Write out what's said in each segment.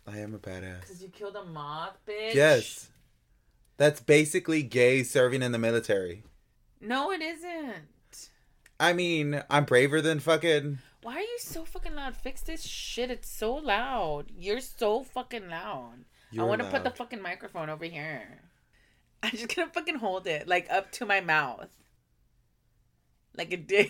I am a badass. Because you killed a moth, bitch? Yes. That's basically gay serving in the military. No, it isn't. I mean, I'm braver than fucking... Why are you so fucking loud? Fix this shit. It's so loud. You're so fucking loud. I want to put the fucking microphone over here. I'm just gonna fucking hold it, like, up to my mouth. Like a dick.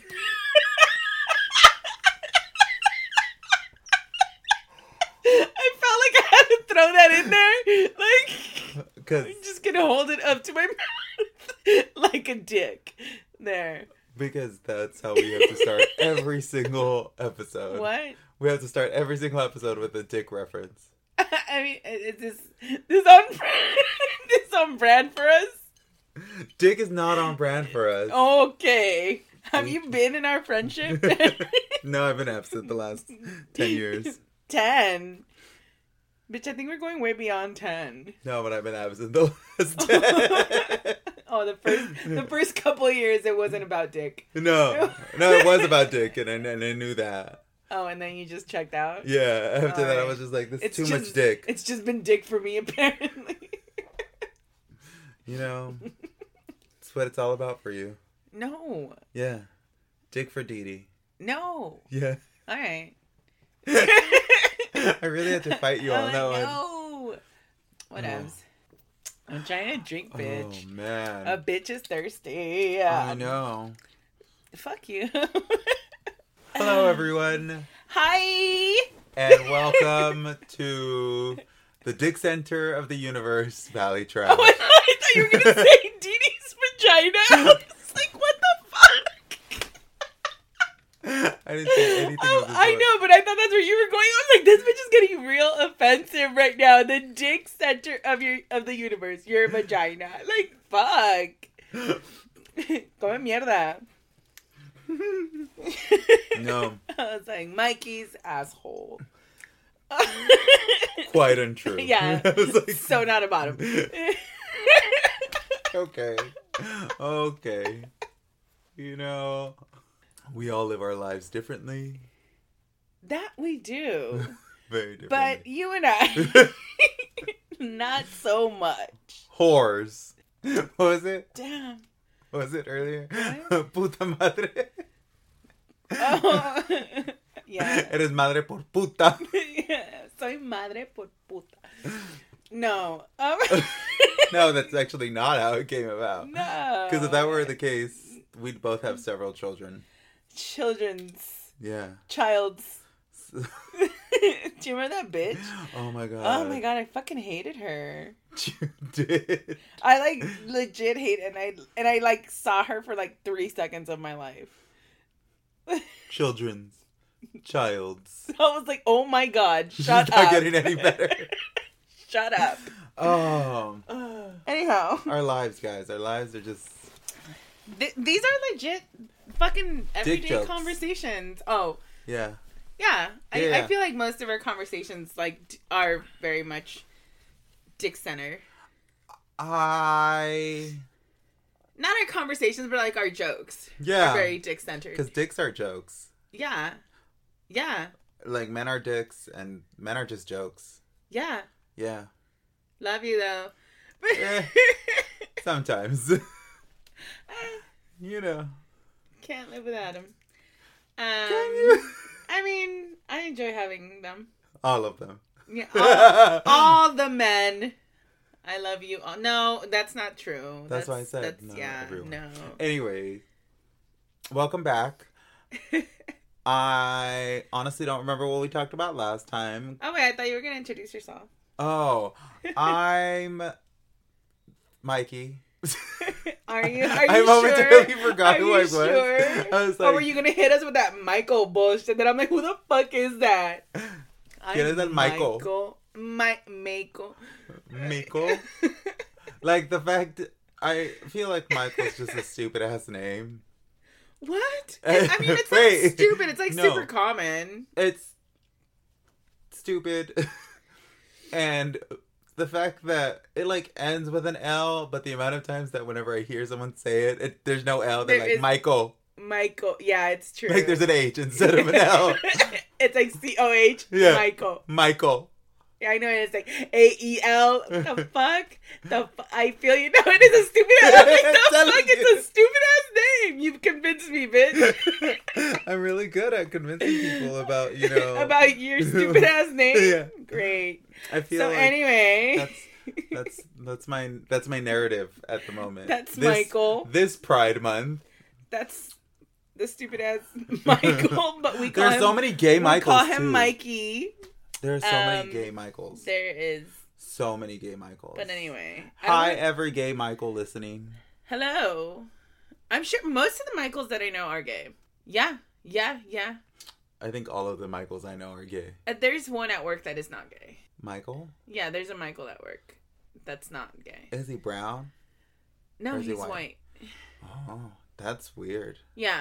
I felt like I had to throw that in there. Like, I'm just gonna hold it up to my mouth. Like a dick. There. Because that's how we have to start every single episode. What? We have to start every single episode with a dick reference. I mean, is this on brand for us? Dick is not on brand for us. Okay. Have you been in our friendship? No, I've been absent the last 10 years. 10? Bitch, I think we're going way beyond 10. No, but I've been absent the last 10. Oh, the first couple of years it wasn't about dick. No, it was about dick, and I knew that. Oh, and then you just checked out? Yeah, after that I was just like, this is too much dick. It's just been dick for me, apparently. You know, it's what it's all about for you. No. Yeah. Dick for Dee Dee. No. Yeah. All right. I really had to fight you on that one. No. Whatevs. I'm trying to drink, bitch. Oh, man. A bitch is thirsty. I know. Fuck you. Hello, everyone. Hi. And welcome to the Dick Center of the Universe, Valley Trash. Oh, I thought you were going to say Dee Dee's vagina. I was like, what the fuck? I didn't say anything of the I sort. know, but I thought that's where you were going. I was like, this bitch is getting real offensive right now. The Dick Center of the universe. Your vagina. Like, fuck. Come mierda. No. I was like, Mikey's asshole. Quite untrue. Yeah. I was like, So not about him. Okay. You know, we all live our lives differently. That we do. Very differently. But you and I, not so much. Whores. What was it? Damn. What was it earlier? What? Puta madre. Oh. Yeah. Eres madre por puta. Soy madre por puta. No. No, that's actually not how it came about. No. Because if that were the case, we'd both have several children. Children's. Yeah. Child's. Do you remember that bitch? Oh my god. Oh my god, I fucking hated her. You did. I like legit hate and I like saw her for like 3 seconds of my life. Children's. Child's. I was like, oh my god, She's shut not up. getting any better. Shut up. Oh. Anyhow. Our lives, guys. Our lives are just... These are legit fucking everyday jokes. conversations. Oh. Yeah. Yeah. Yeah. I feel like most of our conversations like are very much dick center. Not our conversations, but like our jokes. Yeah. Are very dick centered. Because dicks are jokes. Yeah. Yeah. Like, men are dicks, and men are just jokes. Yeah. Yeah. Love you though. Sometimes. You know. Can't live without him. Can you? I mean, I enjoy having them. All of them. Yeah, all the men. I love you all. No, that's not true. That's why I said no, yeah, everyone. no. Anyway, welcome back. I honestly don't remember what we talked about last time. Oh, wait, I thought you were going to introduce yourself. Oh, I'm Mikey. Are you I sure? momentarily forgot who I was. Sure? I was like, Or were you going to hit us with that Michael bullshit that I'm like, who the fuck is that? ¿Quién es el Michael? Michael. Michael? Like, the fact... I feel like Michael's just a stupid-ass name. What? I mean, it's Wait. not stupid. It's like No. super common. It's stupid. And the fact that it, like, ends with an L, but the amount of times that whenever I hear someone say it there's no L, they're There like, is- Michael. Michael. Yeah, it's true. Like, there's an H instead of an L. It's like COH. Yeah. Michael. Michael. Yeah, I know it's like AEL. The fuck? I feel you. No, it is a stupid ass. The fuck? It's a stupid ass name. You've convinced me, bitch. I'm really good at convincing people about about your stupid ass name. Yeah. Great. I feel so like anyway. That's my narrative at the moment. That's Michael. This Pride Month. That's the stupid ass Michael, but we call There's him. so many gay Michaels. We call him too. Mikey. There are so many gay Michaels. There is so many gay Michaels. But anyway, hi every gay Michael listening. Hello. I'm sure most of the Michaels that I know are gay. Yeah. I think all of the Michaels I know are gay. There's one at work that is not gay. Michael? Yeah, there's a Michael at work that's not gay. Is he brown? No, he's white. Oh, that's weird. Yeah.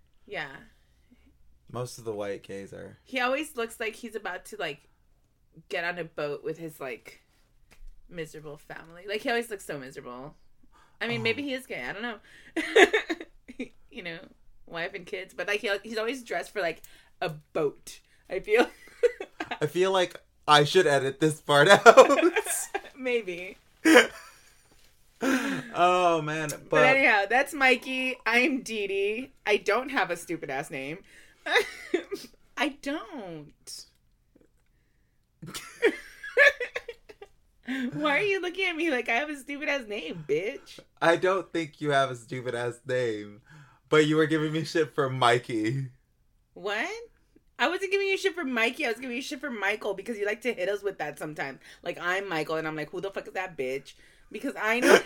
Most of the white gays are. He always looks like he's about to like get on a boat with his like miserable family. Like he always looks so miserable. I mean, maybe he is gay. I don't know. Wife and kids, but like he's always dressed for like a boat. I feel like I should edit this part out. Maybe. Oh man. But anyhow, that's Mikey. I'm Dee Dee. I don't have a stupid ass name. I don't. Why are you looking at me like I have a stupid ass name, bitch? I don't think you have a stupid ass name. But you were giving me shit for Mikey. What? I wasn't giving you shit for Mikey. I was giving you shit for Michael because you like to hit us with that sometimes. Like, I'm Michael, and I'm like, who the fuck is that bitch? Because I know.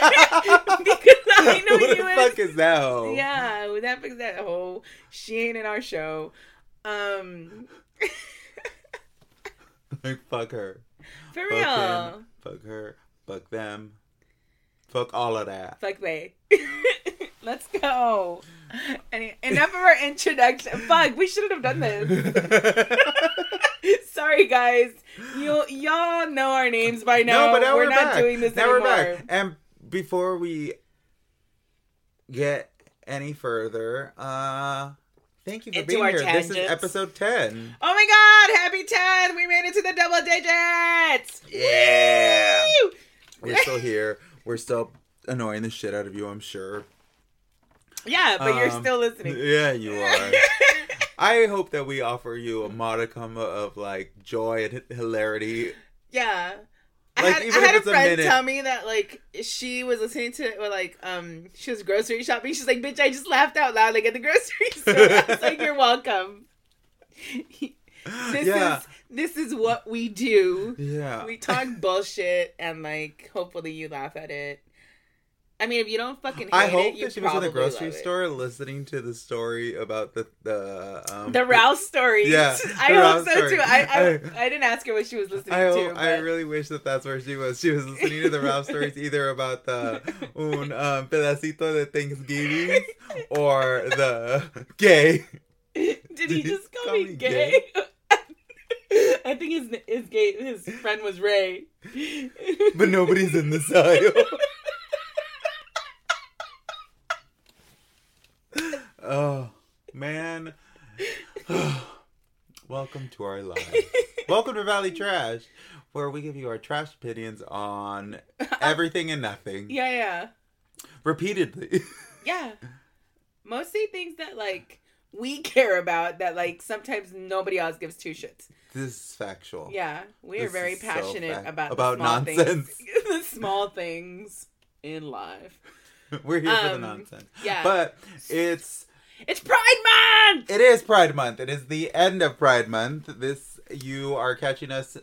Who the fuck is that hoe? Yeah, who the fuck is that hoe? She ain't in our show. Like, fuck her. For real. Fuck him, fuck her. Fuck them. Fuck all of that. Fuck they. Let's go. Enough of our introduction. Fuck, we shouldn't have done this. Sorry, guys. Y'all know our names by now. No, but now we're not back. doing this now anymore. We're back. And before we get any further, thank you for being here. Tangents. This is episode 10. Oh my god, happy 10! We made it to the double digits! Yeah! Woo! We're still here. We're still annoying the shit out of you, I'm sure. Yeah, but you're still listening. Yeah, you are. I hope that we offer you a modicum of like joy and hilarity. Yeah. Like, I had a friend tell me that like she was listening to it or like she was grocery shopping. She's like, bitch, I just laughed out loud like at the grocery store. I was like, you're welcome. This is what we do. Yeah. We talk bullshit and like hopefully you laugh at it. I mean, if you don't fucking hate I hope it, you that she was in the grocery love store listening to the story about the Ralph stories. Yeah, I hope so too. I didn't ask her what she was listening to. But... I really wish that's where she was. She was listening to the Ralph stories, either about the un pedacito de Thanksgiving or the gay. Did he just call me gay? I think his friend was Ray. But nobody's in the aisle. Oh, man. Welcome to our lives. Welcome to Valley Trash, where we give you our trash opinions on everything and nothing. Yeah. Repeatedly. Yeah. Mostly things that, like, we care about that, like, sometimes nobody else gives two shits. This is factual. Yeah. We are very passionate about nonsense. The small things in life. We're here for the nonsense. Yeah. But it's Pride Month! It is Pride Month. It is the end of Pride Month. You are catching us.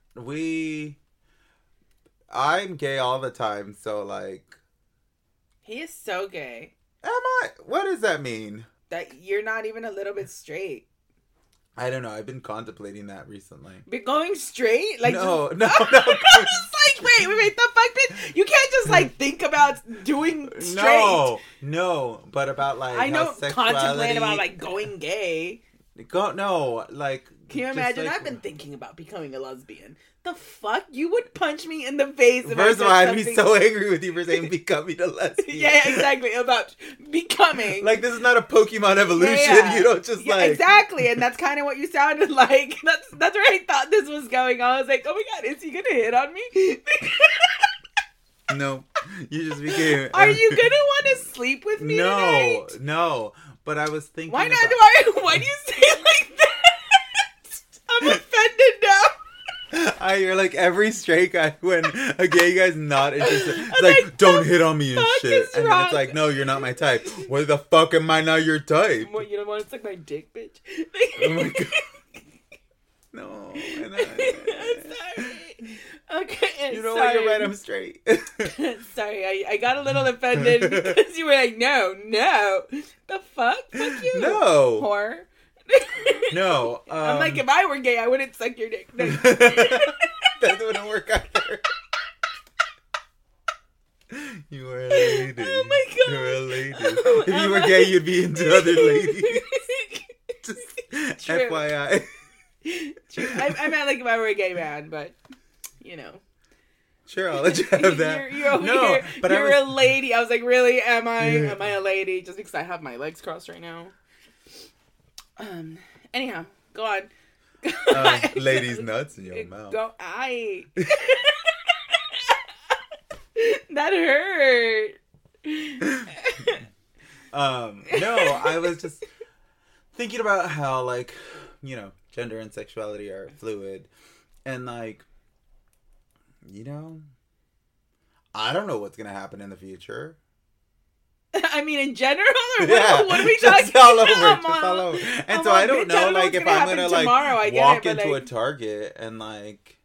I'm gay all the time, so like. He is so gay. Am I? What does that mean? That you're not even a little bit straight. I don't know. I've been contemplating that recently. But going straight? Like No. I was like, wait, the fuck, bitch? You can't just like think about doing straight. No, but about like I know sexuality... contemplate about like going gay. No, like... Can you just, imagine? like, I've been thinking about becoming a lesbian. The fuck? You would punch me in the face if First of all, I said I'd be something... so angry with you for saying becoming a lesbian. Yeah, exactly. About becoming. Like, this is not a Pokemon evolution. Yeah. You don't just, like... Exactly, and that's kind of what you sounded like. That's where I thought this was going. I was like, oh my god, is he gonna hit on me? No. You just became... Are you gonna want to sleep with me tonight? No. But I was thinking Why not? about... Why do you say it like that? I'm offended now. You're like every straight guy when a gay guy's not interested. It's like, don't hit on me and shit. And then it's like, no, you're not my type. Why the fuck am I not your type? What, you don't want to suck my dick, bitch? Oh my god. No. I'm sorry. Okay, you know what? You're right. I'm straight. Sorry, I got a little offended because you were like, no. The fuck? Fuck you. No. Whore. No. I'm like, if I were gay, I wouldn't suck your dick. No. That wouldn't work either. You were a lady. Oh my god. You were a lady. If you were gay, you'd be into other ladies. Just True. FYI. True. I meant like if I were a gay man, but you know. Sure, I'll let you have that. You're a lady. I was like, really? Am I? Yeah. Am I a lady? Just because I have my legs crossed right now. Anyhow, go on. Ladies' nuts in your mouth. That hurt. No, I was just thinking about how, like, you know, gender and sexuality are fluid. And, like, you know, I don't know what's going to happen in the future. I mean, in general, or yeah, what are we talking just all over, about? Just all over. And so I don't know, like, if I'm gonna like walk into a Target and like,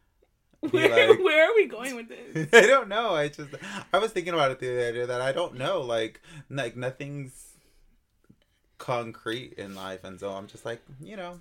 where are we going with this? I don't know. I was thinking about it the other day that I don't know, like nothing's concrete in life, and so I'm just like, you know.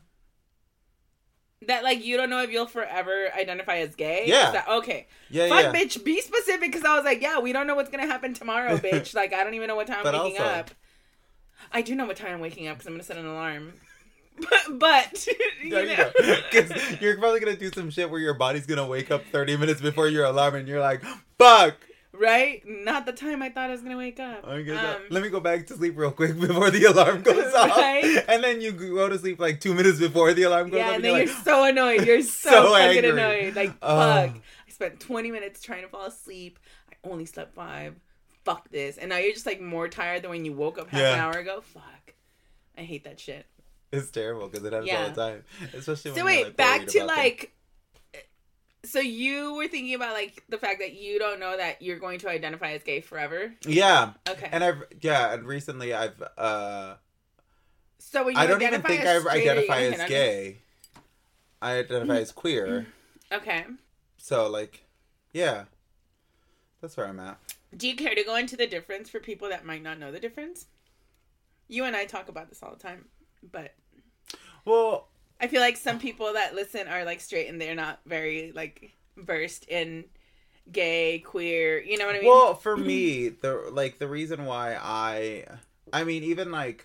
That, like, you don't know if you'll forever identify as gay? Yeah. That, okay. Yeah, Fuck, bitch, be specific, because I was like, yeah, we don't know what's going to happen tomorrow, bitch. Like, I don't even know what time I'm waking up. I do know what time I'm waking up, because I'm going to set an alarm. But you know. Because you're probably going to do some shit where your body's going to wake up 30 minutes before your alarm, and you're like, fuck! Right? Not the time I thought I was going to wake up. Let me go back to sleep real quick before the alarm goes off. Right? And then you go to sleep like 2 minutes before the alarm goes off. Yeah, and then you're like, so annoyed. You're so fucking angry. Annoyed. Like, fuck. I spent 20 minutes trying to fall asleep. I only slept 5. Fuck this. And now you're just like more tired than when you woke up half an hour ago. Fuck. I hate that shit. It's terrible because it happens all the time. Especially when you're like, back to like... So you were thinking about, like, the fact that you don't know that you're going to identify as gay forever? Yeah. Okay. And recently I've, So when you I don't even think I identify as gay. I identify as queer. Okay. So, like, yeah. That's where I'm at. Do you care to go into the difference for people that might not know the difference? You and I talk about this all the time, but... Well... I feel like some people that listen are, like, straight and they're not very, like, versed in gay, queer, you know what I mean? Well, for me, the reason why I mean, even, like,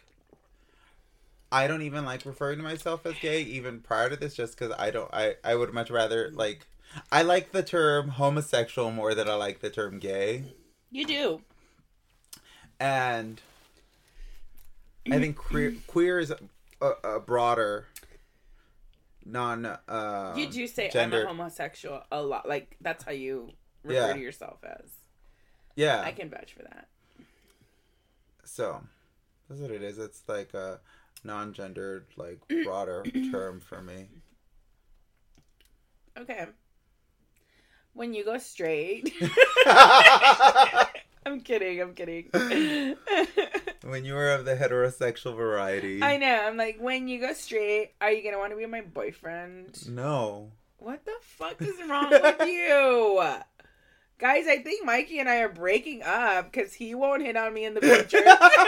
I don't even like referring to myself as gay, even prior to this, just because I would much rather, like, I like the term homosexual more than I like the term gay. You do. And I think queer is a broader... you do say gendered. I'm a homosexual a lot. Like, that's how you refer to yourself as. Yeah. I can vouch for that. So, that's what it is. It's like a non-gendered, like, broader term for me. Okay. When you go straight... I'm kidding. When you were of the heterosexual variety. I know. I'm like, when you go straight, are you going to want to be my boyfriend? No. What the fuck is wrong with you? Guys, I think Mikey and I are breaking up because he won't hit on me in the future.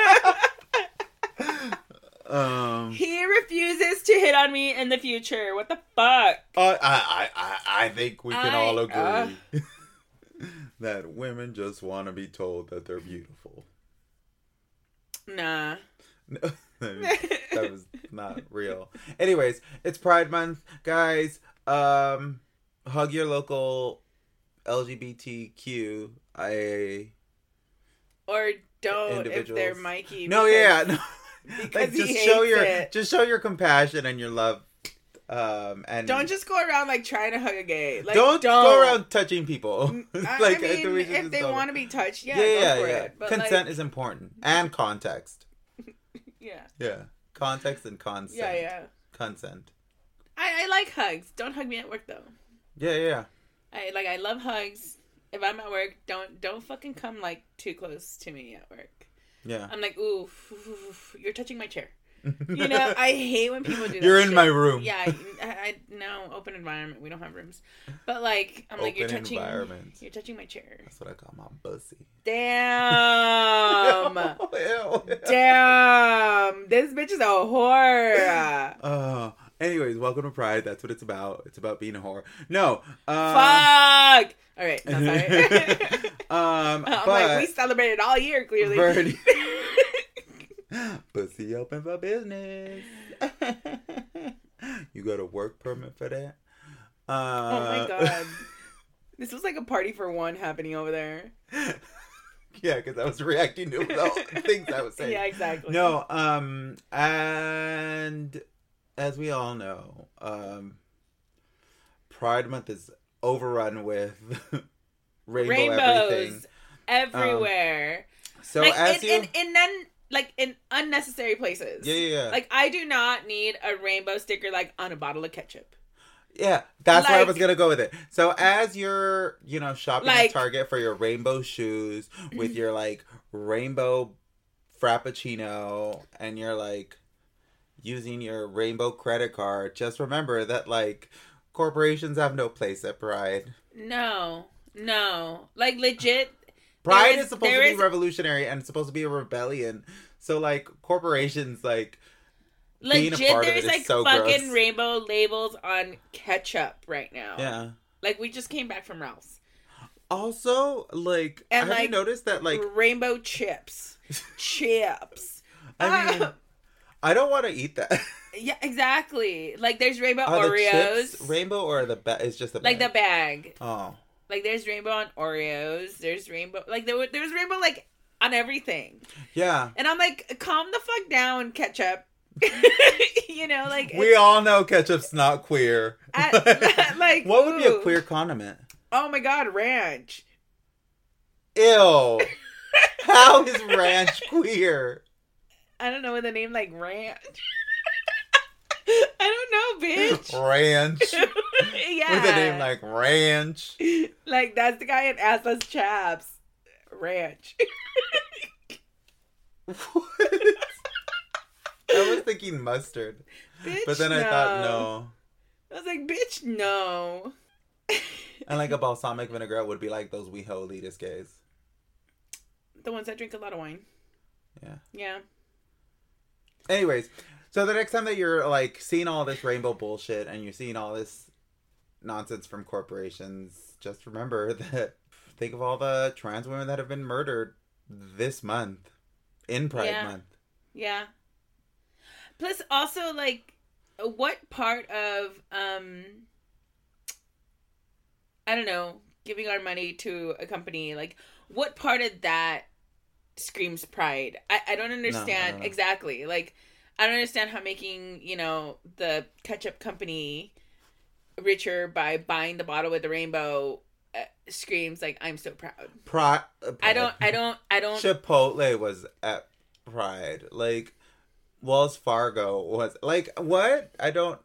He refuses to hit on me in the future. What the fuck? I think we can all agree that women just want to be told that they're beautiful. Nah. That was not real. Anyways, it's Pride Month, guys. Hug your local LGBTQIA. Or don't if they're Mikey. No, no. Because just show your compassion and your love. And don't just go around like trying to hug a gay. Like, don't go around touching people. I mean, if they want to be touched, go for it. But consent is important, and context. Yeah. Context and consent. Yeah. Consent. I like hugs. Don't hug me at work though. Yeah. I love hugs. If I'm at work, don't fucking come like too close to me at work. Yeah. I'm like, ooh, you're touching my chair. You know, I hate when people do that. You're in my room. Yeah, I no, open environment. We don't have rooms. But like, I'm like, you're touching my chair. That's what I call my pussy. Damn. Damn. This bitch is a whore. Anyways, welcome to Pride. That's what it's about. It's about being a whore. No. Fuck. All right. No, sorry. I'm but like, we celebrated all year, clearly. Pussy open for business. You got a work permit for that? Oh my god. This was like a party for one happening over there. Yeah, because I was reacting to the things I was saying. Yeah, exactly. No, and as we all know, Pride Month is overrun with rainbows everywhere. So like, in unnecessary places. Yeah. Like, I do not need a rainbow sticker, like, on a bottle of ketchup. Yeah, that's where I was going to go with it. So, as you're, shopping at Target for your rainbow shoes with your, like, rainbow frappuccino and you're, like, using your rainbow credit card, just remember that, like, corporations have no place at Pride. No. Like, legit... Pride is supposed to be revolutionary and it's supposed to be a rebellion. So, like, corporations, like, being a part of it is so gross. There's, like, fucking rainbow labels on ketchup right now. Yeah. Like, we just came back from Ralph's. Also, like, have you noticed that, like... Rainbow chips. I mean, I don't want to eat that. Yeah, exactly. Like, there's rainbow Oreos. The chips rainbow or it's just the bag? Like, the bag. Oh. Like, there's rainbow on Oreos. There's rainbow... Like, there was rainbow, like, on everything. Yeah. And I'm like, calm the fuck down, ketchup. Like... We all know ketchup's not queer. Like, what would be a queer condiment? Oh, my God, ranch. Ew. How is ranch queer? I don't know, with a name like ranch. I don't know, bitch. Ranch. Yeah. With a name like Ranch. Like, that's the guy in Assless Chaps. Ranch. What? I was thinking mustard. Bitch, but then I thought, no. I was like, bitch, no. And like a balsamic vinaigrette would be like those WeHo elitist gays. The ones that drink a lot of wine. Yeah. Anyways, so the next time that you're like seeing all this rainbow bullshit and you're seeing all this nonsense from corporations, just remember that think of all the trans women that have been murdered this month in Pride Month. Yeah. Plus also, like, what part of I don't know, giving our money to a company, like, what part of that screams pride? I don't understand. No. Exactly. Like, I don't understand how making, the ketchup company richer by buying the bottle with the rainbow screams like, I'm so proud. Pride. I don't. Chipotle was at Pride. Like, Wells Fargo was like, what? I don't,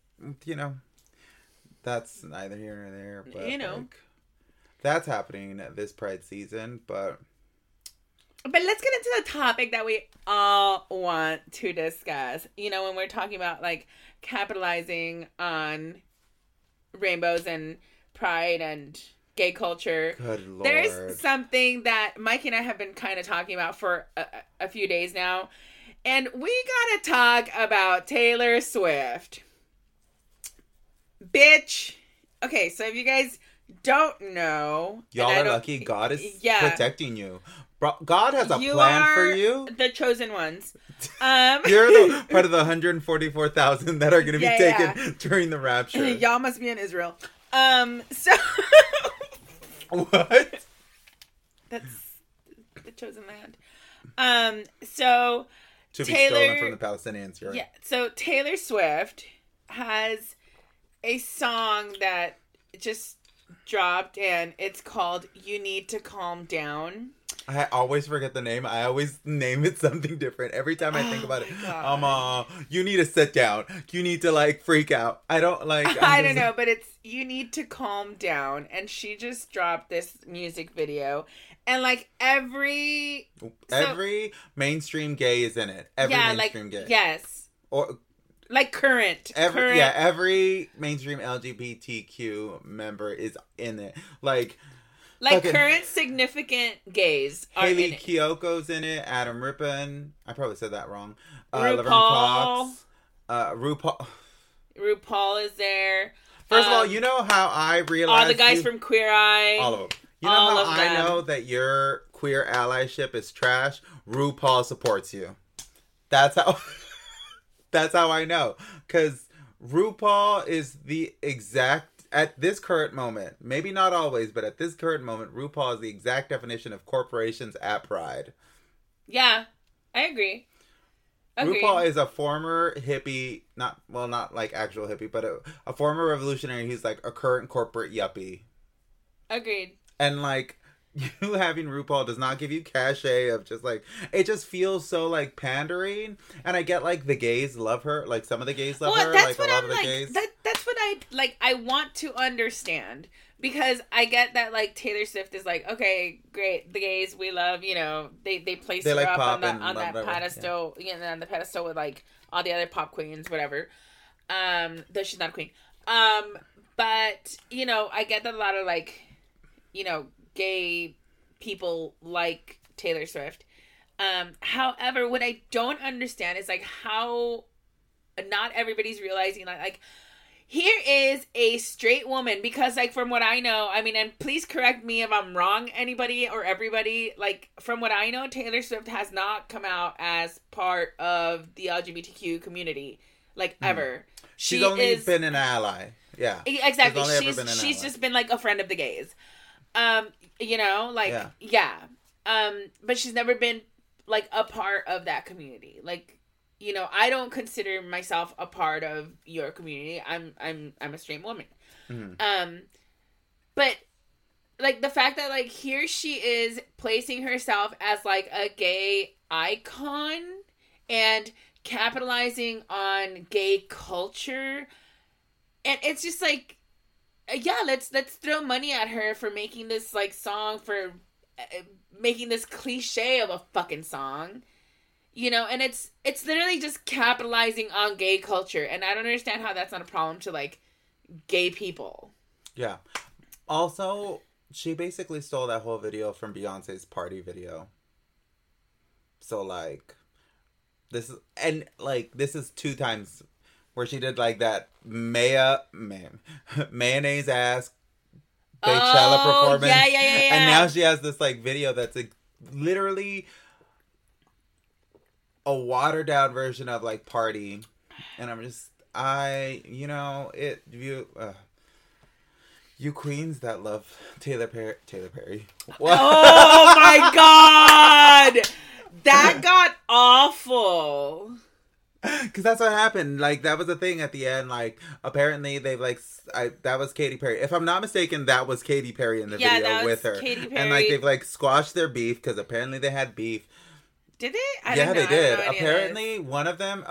that's neither here nor there, but like, that's happening this Pride season, But let's get into the topic that we all want to discuss. When we're talking about, like, capitalizing on rainbows and pride and gay culture. Good Lord. There's something that Mike and I have been kind of talking about for a few days now. And we gotta talk about Taylor Swift. Bitch. Okay, so if you guys don't know... Y'all are lucky God is protecting you. God has a plan for you. The chosen ones. You're the part of the 144,000 that are going to be taken during the rapture. Y'all must be in Israel. So what? That's the chosen land. So to be stolen from the Palestinians. Right? Yeah. So Taylor Swift has a song that just dropped, and it's called "You Need to Calm Down." I always forget the name. I always name it something different. Every time I think about it, you need to sit down. You need to, like, freak out. I don't, like... I don't know, but it's "You Need to Calm Down." And she just dropped this music video. And, like, every mainstream gay is in it. Every mainstream gay. Yes. Or... Like, current. Yeah, every mainstream LGBTQ member is in it. Like current significant gays are Haley in it. Kiyoko's in it. Adam Rippon. I probably said that wrong. RuPaul. Laverne Cox. RuPaul is there. First of all, you know how I realized... all the guys from Queer Eye. All of them. You know how I know that your queer allyship is trash? RuPaul supports you. That's how... That's how I know. Because RuPaul is the exact... At this current moment, maybe not always, but at this current moment, RuPaul is the exact definition of corporations at Pride. Yeah, I agree. RuPaul is a former hippie, not like actual hippie, but a former revolutionary who's like a current corporate yuppie. Agreed. And like, you having RuPaul does not give you cachet of just like, it just feels so like pandering. And I get like the gays love her, like some of the gays love her, like a lot of the gays. That's what I like. I want to understand, because I get that like Taylor Swift is like, okay, great, the gays we love, you know, they place her like up on that whatever. pedestal, on the pedestal with like all the other pop queens, whatever. Though she's not a queen. But you know, I get that a lot of like, you know, gay people like Taylor Swift. However, what I don't understand is like how not everybody's realizing like here is a straight woman, because like from what I know, I mean, and please correct me if I'm wrong, anybody or everybody, like from what I know, Taylor Swift has not come out as part of the LGBTQ community like ever. She's only been an ally. Yeah. Exactly. She's just been like a friend of the gays. You know, like, yeah. But she's never been like a part of that community. Like, you know, I don't consider myself a part of your community. I'm a straight woman. Mm-hmm. But like the fact that like here she is placing herself as like a gay icon and capitalizing on gay culture, and it's just like, yeah, let's throw money at her for making this like song, for making this cliche of a fucking song, you know, and it's literally just capitalizing on gay culture, and I don't understand how that's not a problem to like gay people. Yeah. Also, she basically stole that whole video from Beyonce's party video. So like, this is 2 times where she did like that mayonnaise ass Beychella performance. Yeah. And now she has this like video that's like literally a watered down version of like Party. And I'm just, you queens that love Taylor Perry. What? Oh my God! That got awful. Because that's what happened. Like, that was the thing at the end. Like, apparently they've like, that was Katy Perry. If I'm not mistaken, that was Katy Perry in the video with her. Katy Perry. And like, they've like squashed their beef because apparently they had beef. Did they? Yeah, they did. Apparently, one of them,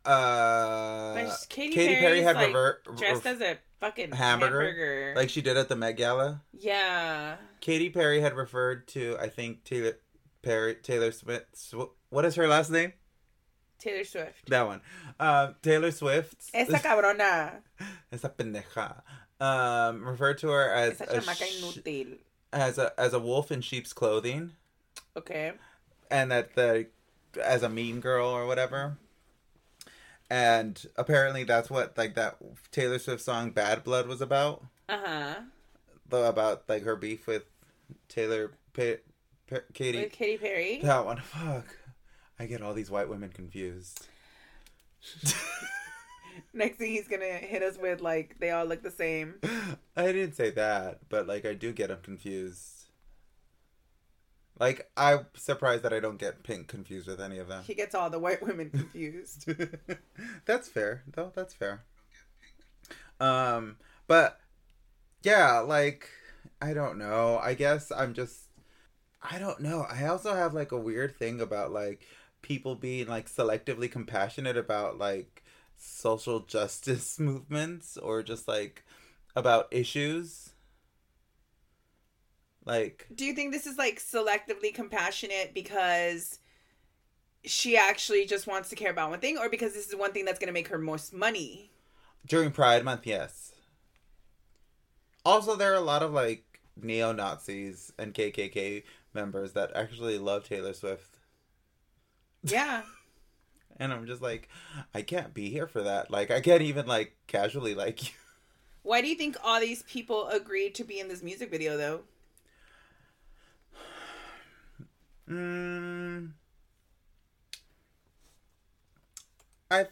Katy Perry had like dressed as a fucking hamburger, like she did at the Met Gala. Yeah. Katy Perry had referred to, I think, Taylor Swift. What is her last name? Taylor Swift. That one. Taylor Swift. Esa cabrona. Esa pendeja. Referred to her as as a wolf in sheep's clothing. Okay. And that as a mean girl or whatever. And apparently that's what like that Taylor Swift song Bad Blood was about. Uh-huh. About like her beef with Taylor Katy Perry. That one. Fuck. I get all these white women confused. Next thing he's gonna hit us with, like, they all look the same. I didn't say that, but, like, I do get them confused. Like, I'm surprised that I don't get Pink confused with any of them. He gets all the white women confused. That's fair, though. That's fair. But, yeah, like, I don't know. I guess I don't know. I also have, like, a weird thing about, like, people being, like, selectively compassionate about, like, social justice movements or just, like, about issues. Like, do you think this is, like, selectively compassionate because she actually just wants to care about one thing, or because this is one thing that's going to make her most money? During Pride Month, yes. Also, there are a lot of, like, neo-Nazis and KKK members that actually love Taylor Swift. Yeah. And I'm just like, I can't be here for that. Like, I can't even, like, casually like you. Why do you think all these people agreed to be in this music video, though? I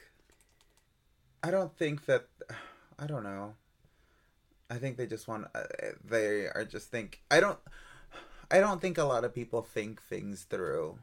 don't know. I think they just want, they are just I don't think a lot of people think things through.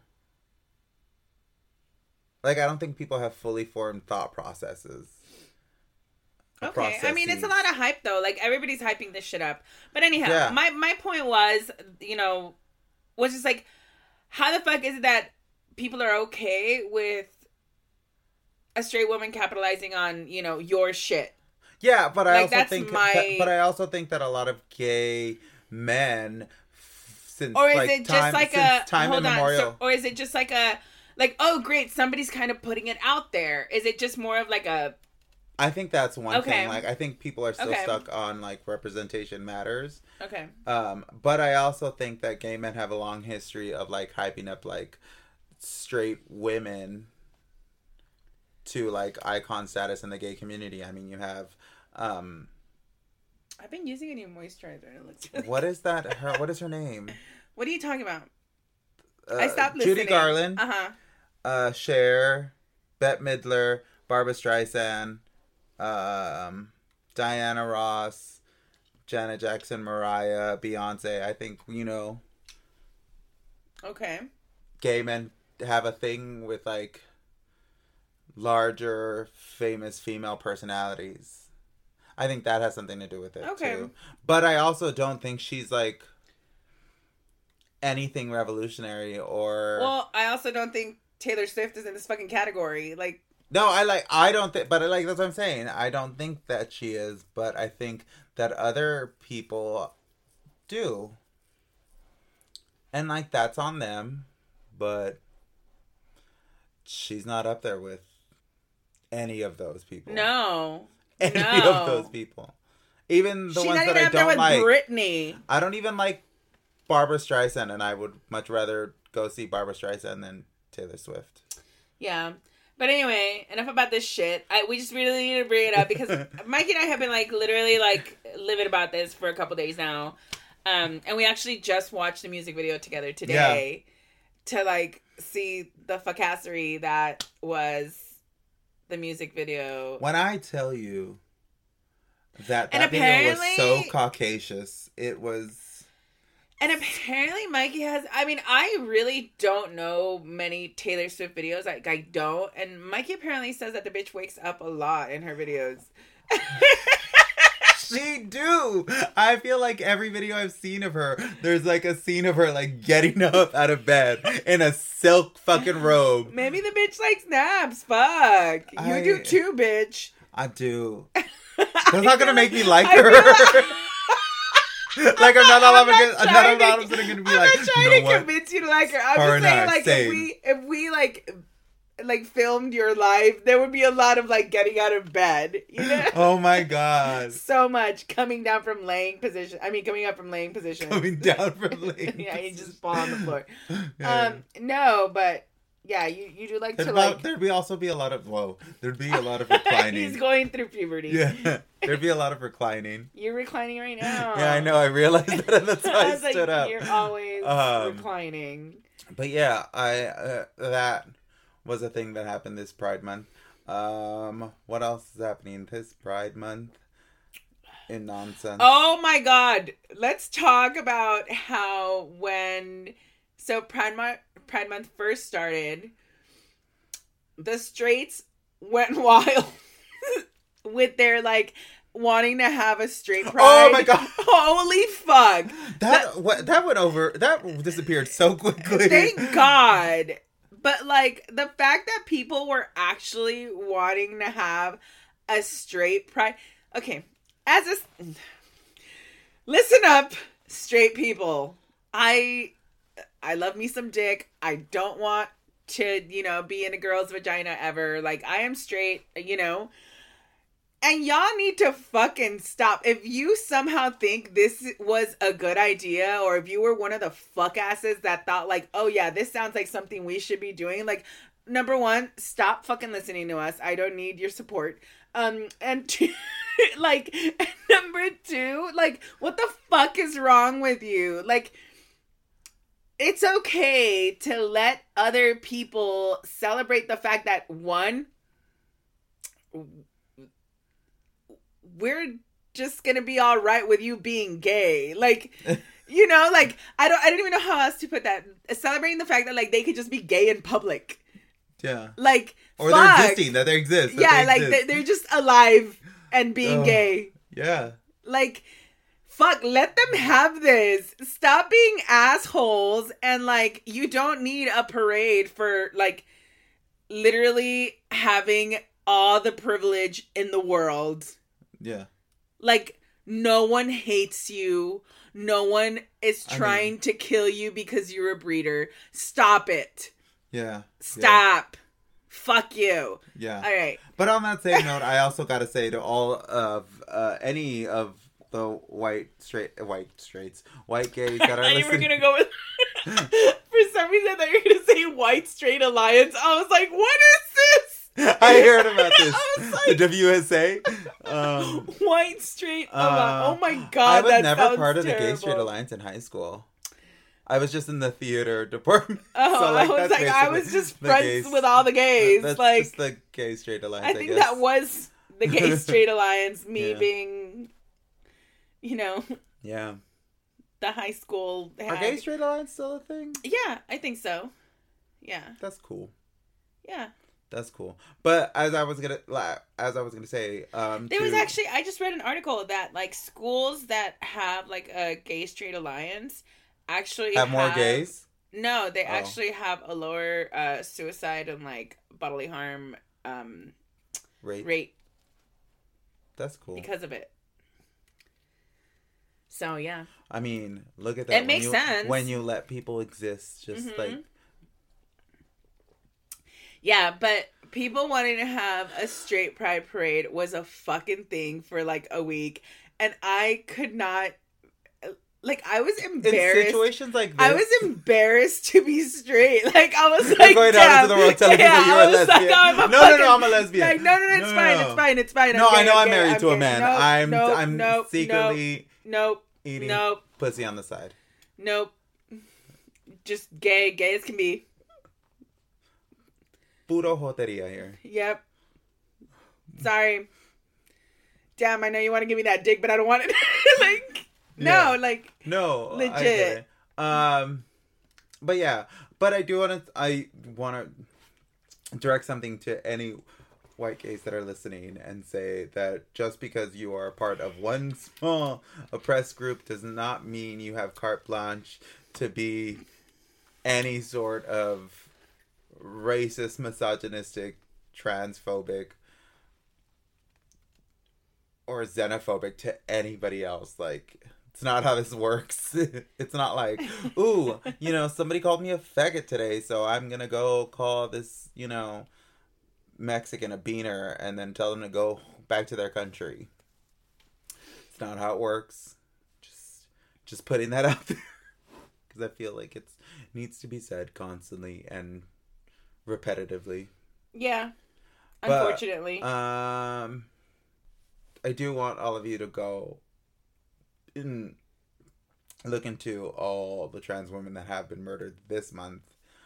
Like, I don't think people have fully formed thought processes. Okay, I mean, it's a lot of hype, though. Like, everybody's hyping this shit up. But anyhow, yeah. my point was, was just like, how the fuck is it that people are okay with a straight woman capitalizing on, your shit? Yeah, but I also think that a lot of gay men, since or is it just like a time immemorial, or is it just like a oh great, somebody's kind of putting it out there? Is it just more of like a? I think that's one thing. Like, I think people are still stuck on, like, representation matters. Okay. But I also think that gay men have a long history of, like, hyping up, like, straight women to, like, icon status in the gay community. I mean, you have, I've been using a new moisturizer. What is that? What is her name? What are you talking about? I stopped listening. Judy Garland. Cher, Bette Midler, Barbra Streisand, Diana Ross, Janet Jackson, Mariah, Beyonce. I think, Okay. Gay men have a thing with, like, larger, famous female personalities. I think that has something to do with it, too. But I also don't think she's, like, anything revolutionary or... Well, I also don't think Taylor Swift is in this fucking category. Like... No, I don't think, but that's what I'm saying. I don't think that she is, but I think that other people do. And, like, that's on them, but she's not up there with any of those people. No. Any of those people. Even the ones that I don't like. Britney. I don't even like Barbra Streisand, and I would much rather go see Barbra Streisand than Taylor Swift. Yeah. But anyway, enough about this shit. We just really need to bring it up because Mikey and I have been, like, literally, like, livid about this for a couple days now. And we actually just watched the music video together today to, like, see the fuckassery that was the music video. When I tell you that video was so Caucasian, it was... And apparently Mikey has... I mean, I really don't know many Taylor Swift videos. Like, I don't. And Mikey apparently says that the bitch wakes up a lot in her videos. She do. I feel like every video I've seen of her, there's, like, a scene of her, like, getting up out of bed in a silk fucking robe. Maybe the bitch likes naps. Fuck. You do too, bitch. I do. That's not gonna make me like her. Like, I'm not all of a sudden going to be like, I'm not trying to convince you to like her. I'm just saying, like, if we like filmed your life, there would be a lot of, like, getting out of bed, Oh my God. So much coming down from laying position. I mean, coming up from laying position. Coming down from laying Yeah, you just fall on the floor. No, but... Yeah, you do like to like... There'd also be a lot of... Whoa. There'd be a lot of reclining. He's going through puberty. Yeah. There'd be a lot of reclining. You're reclining right now. Yeah, I know. I realized that. That's why I stood up. You're always reclining. But yeah, that was a thing that happened this Pride Month. What else is happening this Pride Month in nonsense? Oh my God. Let's talk about how Pride Month first started, the straights went wild with their like wanting to have a straight pride. Oh my God. Holy fuck. That went over. That disappeared so quickly. Thank God. But like the fact that people were actually wanting to have a straight pride. Okay. Listen up, straight people. I love me some dick. I don't want to, be in a girl's vagina ever. Like, I am straight, And y'all need to fucking stop. If you somehow think this was a good idea, or if you were one of the fuck asses that thought like, oh yeah, this sounds like something we should be doing. Like, number one, stop fucking listening to us. I don't need your support. And two, like, number two, like, what the fuck is wrong with you? Like, it's okay to let other people celebrate the fact that, one, we're just gonna be all right with you being gay. Like, like, I don't even know how else to put that. Celebrating the fact that, like, they could just be gay in public. Yeah. Like, or they're existing, that they exist. Yeah, like, they're just alive and being gay. Yeah. Like, fuck, let them have this. Stop being assholes. And, like, you don't need a parade for, like, literally having all the privilege in the world. Yeah. Like, no one hates you. No one is trying to kill you because you're a breeder. Stop it. Yeah. Stop. Yeah. Fuck you. Yeah. All right. But on that same note, I also got to say to all of any of the white gays that are listening. You were going to go with... For some reason, I thought you were going to say white straight alliance. I was like, what is this? I heard about this. Like, the WSA. White straight alliance. Oh my God, I was never part of the Gay Straight Alliance in high school. I was just in the theater department. Oh, so, like, I was just friends with all the gays. That's like, just the Gay Straight Alliance, I think that was the Gay Straight Alliance, me being, Yeah. The high school Are Gay Straight Alliance still a thing? Yeah, I think so. Yeah. That's cool. Yeah. That's cool. But as I was gonna say, there was actually, I just read an article that, like, schools that have, like, a Gay Straight Alliance actually have more gays? No, they actually have a lower suicide and, like, bodily harm rate. That's cool. Because of it. So, yeah. I mean, look at that. It makes sense. When you let people exist, just like... Yeah, but people wanting to have a straight pride parade was a fucking thing for, like, a week. And I could not... Like, I was embarrassed. In situations like this. I was embarrassed to be straight. Like, I was like, you're going out into the world telling people you're a lesbian. Like, no, I'm a lesbian. Like, no, it's fine. No, I know I'm married to a man. I'm secretly eating pussy on the side. Nope. Just gay as can be. Puro joteria here. Yep. Sorry. Damn, I know you want to give me that dick, but I don't want it. Like... No, like, no, legit. But yeah, but I want to direct something to any white gays that are listening and say that just because you are a part of one small oppressed group does not mean you have carte blanche to be any sort of racist, misogynistic, transphobic, or xenophobic to anybody else. Like, it's not how this works. It's not like, ooh, somebody called me a faggot today, so I'm gonna go call this, Mexican a beaner and then tell them to go back to their country. It's not how it works. Just putting that out there. Because I feel like it needs to be said constantly and repetitively. Yeah. Unfortunately. But, I do want all of you to go and look into all the trans women that have been murdered this month,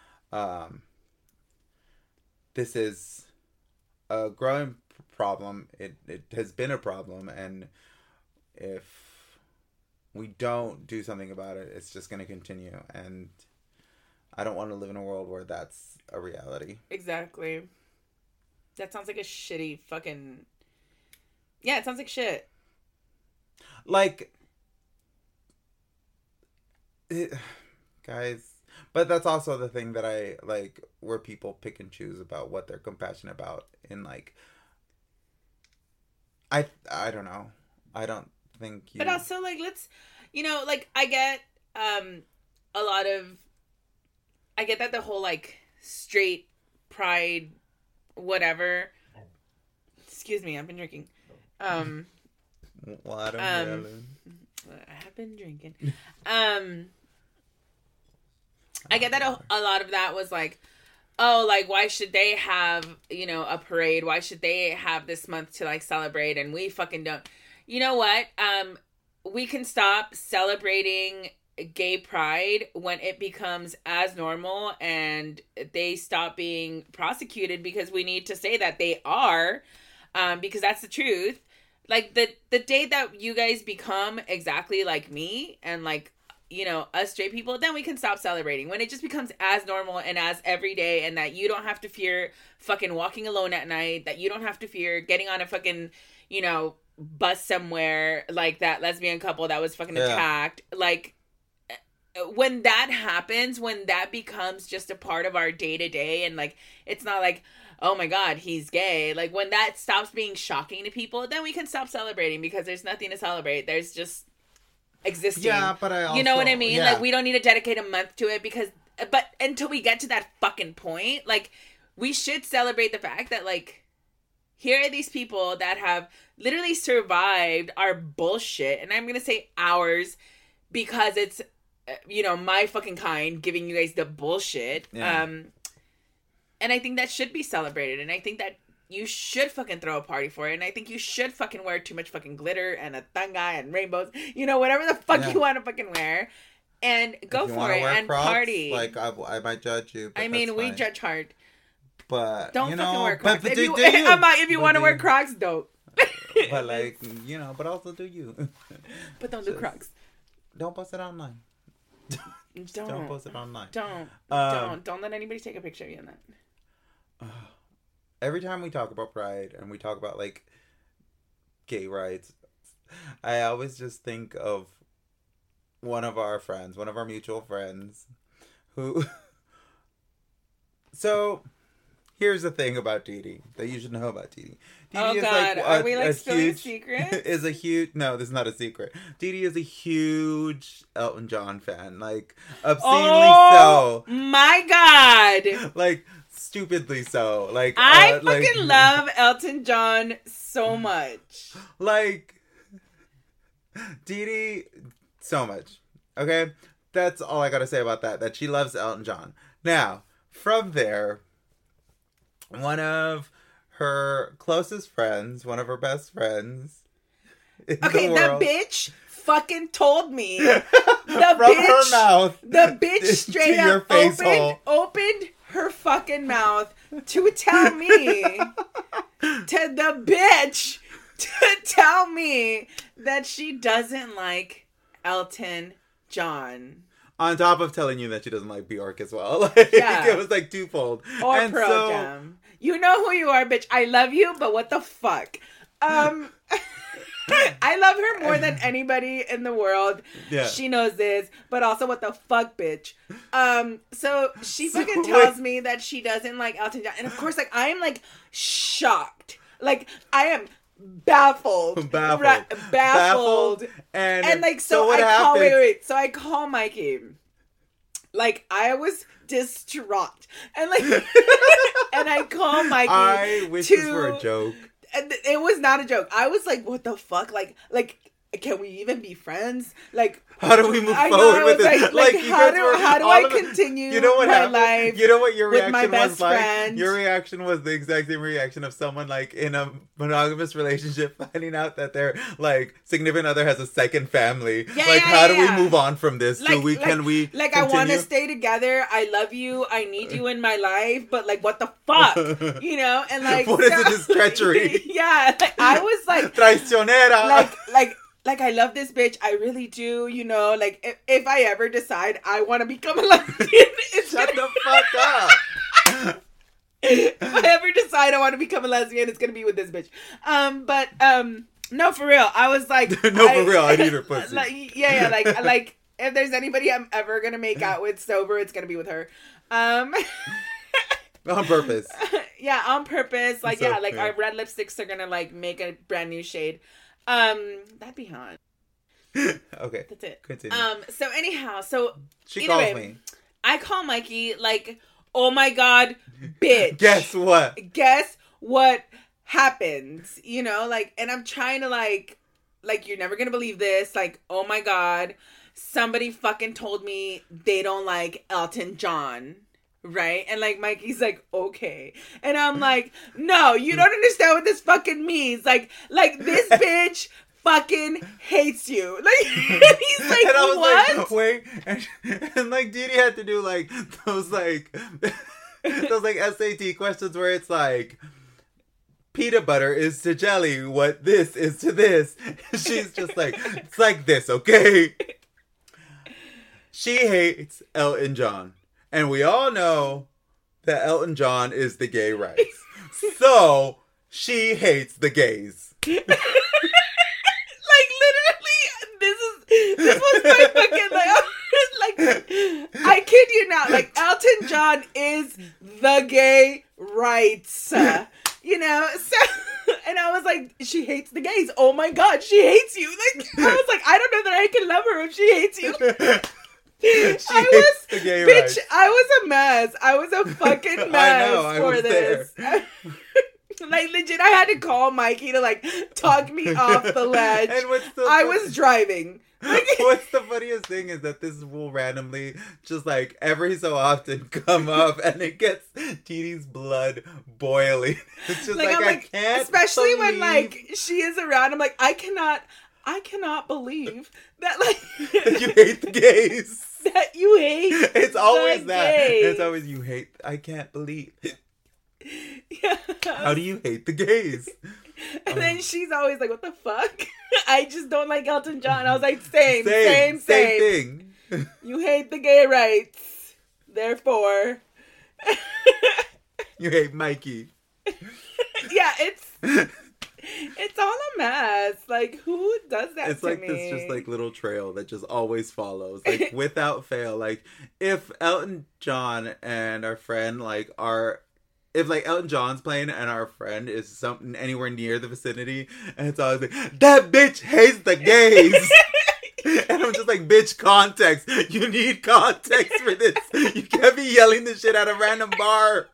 this is a growing problem. It has been a problem, and if we don't do something about it, it's just going to continue. And I don't want to live in a world where that's a reality. Exactly. That sounds like a shitty fucking... Yeah, it sounds like shit. Like... guys... But that's also the thing that I like, where people pick and choose about what they're compassionate about. In like... I don't know. I don't think you... But also, like, let's... You know, like, I get a lot of... I get that the whole, like, straight pride, whatever... Excuse me, I've been drinking. Watermelon. I have been drinking. I get that a lot of that was like, oh, like, why should they have, you know, a parade? Why should they have this month to, like, celebrate? And we fucking don't. You know what? We can stop celebrating gay pride when it becomes as normal and they stop being prosecuted, because we need to say that they are, because that's the truth. Like, the day that you guys become exactly like me and, like, you know, us straight people, then we can stop celebrating. When it just becomes as normal and as everyday, and that you don't have to fear fucking walking alone at night, that you don't have to fear getting on a fucking, you know, bus somewhere like that lesbian couple that was fucking attacked. Like, when that happens, when that becomes just a part of our day to day, and like, it's not like, oh my God, he's gay. Like, when that stops being shocking to people, then we can stop celebrating, because there's nothing to celebrate. There's just existing. Yeah, but I also... You know what I mean? Yeah. Like, we don't need to dedicate a month to it, because... But until we get to that fucking point, like, we should celebrate the fact that, like, here are these people that have literally survived our bullshit, and I'm gonna say ours, because it's, you know, my fucking kind giving you guys the bullshit. Yeah. And I think that should be celebrated, and I think that you should fucking throw a party for it, and I think you should fucking wear too much fucking glitter and a tanga and rainbows, you know, whatever the fuck you want to fucking wear, and go for it and Crocs, party. Like, I might judge you. I mean, we judge hard, but don't fucking wear Crocs. But if you want to wear Crocs, don't. But like, you know, but also do you. But don't do Crocs. Don't post it online. Don't post it online. Don't let anybody take a picture of you in that. Every time we talk about pride and we talk about, like, gay rights, I always just think of one of our mutual friends, who... So, here's the thing about Dee Dee that you should know about Dee Dee. Oh, God. Are we, like, spilling secrets? Is a huge... No, this is not a secret. Dee Dee is a huge Elton John fan. Like, obscenely so. Oh, my God. Like... Stupidly so. Like, I fucking love Elton John so much. Like, Dee Dee, so much. Okay? That's all I gotta say about that. That she loves Elton John. Now, from there, one of her closest friends, one of her best friends in the world, the bitch fucking told me. From her mouth. The bitch straight up opened her fucking mouth to tell me tell me that she doesn't like Elton John. On top of telling you that she doesn't like Bjork as well. Like, yeah. It was like twofold. Or Pearl Jam. You know who you are, bitch. I love you, but what the fuck? I love her more than anybody in the world. Yeah. She knows this, but also what the fuck, bitch. So she fucking tells me that she doesn't like Elton John. And of course, like, I am like shocked. Like, I am baffled. Baffled. And like, so I call Mikey. Like, I was distraught. And like, and I call Mikey. I wish this were a joke. It was not a joke. I was like, what the fuck? Like can we even be friends? Like, how do we move forward with it? Like how do I continue my life? You know what your reaction my best was like? Friend? Your reaction was the exact same reaction of someone like in a monogamous relationship finding out that their like significant other has a second family. How do we move on from this? Can we continue? I want to stay together. I love you. I need you in my life. But like, what the fuck? You know? And like, what is this treachery? Yeah, like, I was like traicionera. Like, I love this bitch. I really do, you know. Like, if I ever decide I want to become a lesbian, shut the fuck up. If I ever decide I want to become a lesbian, it's gonna be with this bitch. No, for real. I was like, no, for real. I need her pussy. Like, if there's anybody I'm ever gonna make out with sober, it's gonna be with her. On purpose. Yeah, on purpose. Like, our red lipsticks are gonna like make a brand new shade. That'd be hot. Okay. That's it. Continue. So anyhow, she calls me. I call Mikey like, oh my God, bitch. Guess what happens? You know, like, and I'm trying to like, you're never gonna believe this. Like, oh my God, somebody fucking told me they don't like Elton John. Right? And like Mikey's like, okay. And I'm like, no, you don't understand what this fucking means. Like this bitch fucking hates you. Like, and he's like, and I was what? Like, wait. And like Didi had to do like those SAT questions where it's like, peanut butter is to jelly what this is to this. She's just like, it's like this, okay? She hates Elton John. And we all know that Elton John is the gay rights. So, she hates the gays. Like, literally, this was my fucking, like, I kid you not, like, Elton John is the gay rights. You know, so, and I was like, she hates the gays. Oh my God, she hates you. Like, I was like, I don't know that I can love her if she hates you. I was a mess. I was a fucking mess for this. Like, legit, I had to call Mikey to like talk me off the ledge. And I was driving. Like, what's the funniest thing is that this will randomly just like every so often come up and it gets Didi's blood boiling. It's just like I can't, especially when like she is around. I'm like, I cannot believe that like that you hate the gays. That you hate. It's always that. Gays. It's always you hate. I can't believe. Yeah. How do you hate the gays? And then she's always like, "What the fuck? I just don't like Elton John." I was like, "Same thing. You hate the gay rights, therefore you hate Mikey." Yeah, it's all a mess. Like, who does that it's to like me? This just like little trail that just always follows, like without fail. Like if Elton John and our friend if like Elton John's playing and our friend is something anywhere near the vicinity, and it's always like, that bitch hates the gays. And I'm just like, bitch, context. You need context for this. You can't be yelling this shit at a random bar.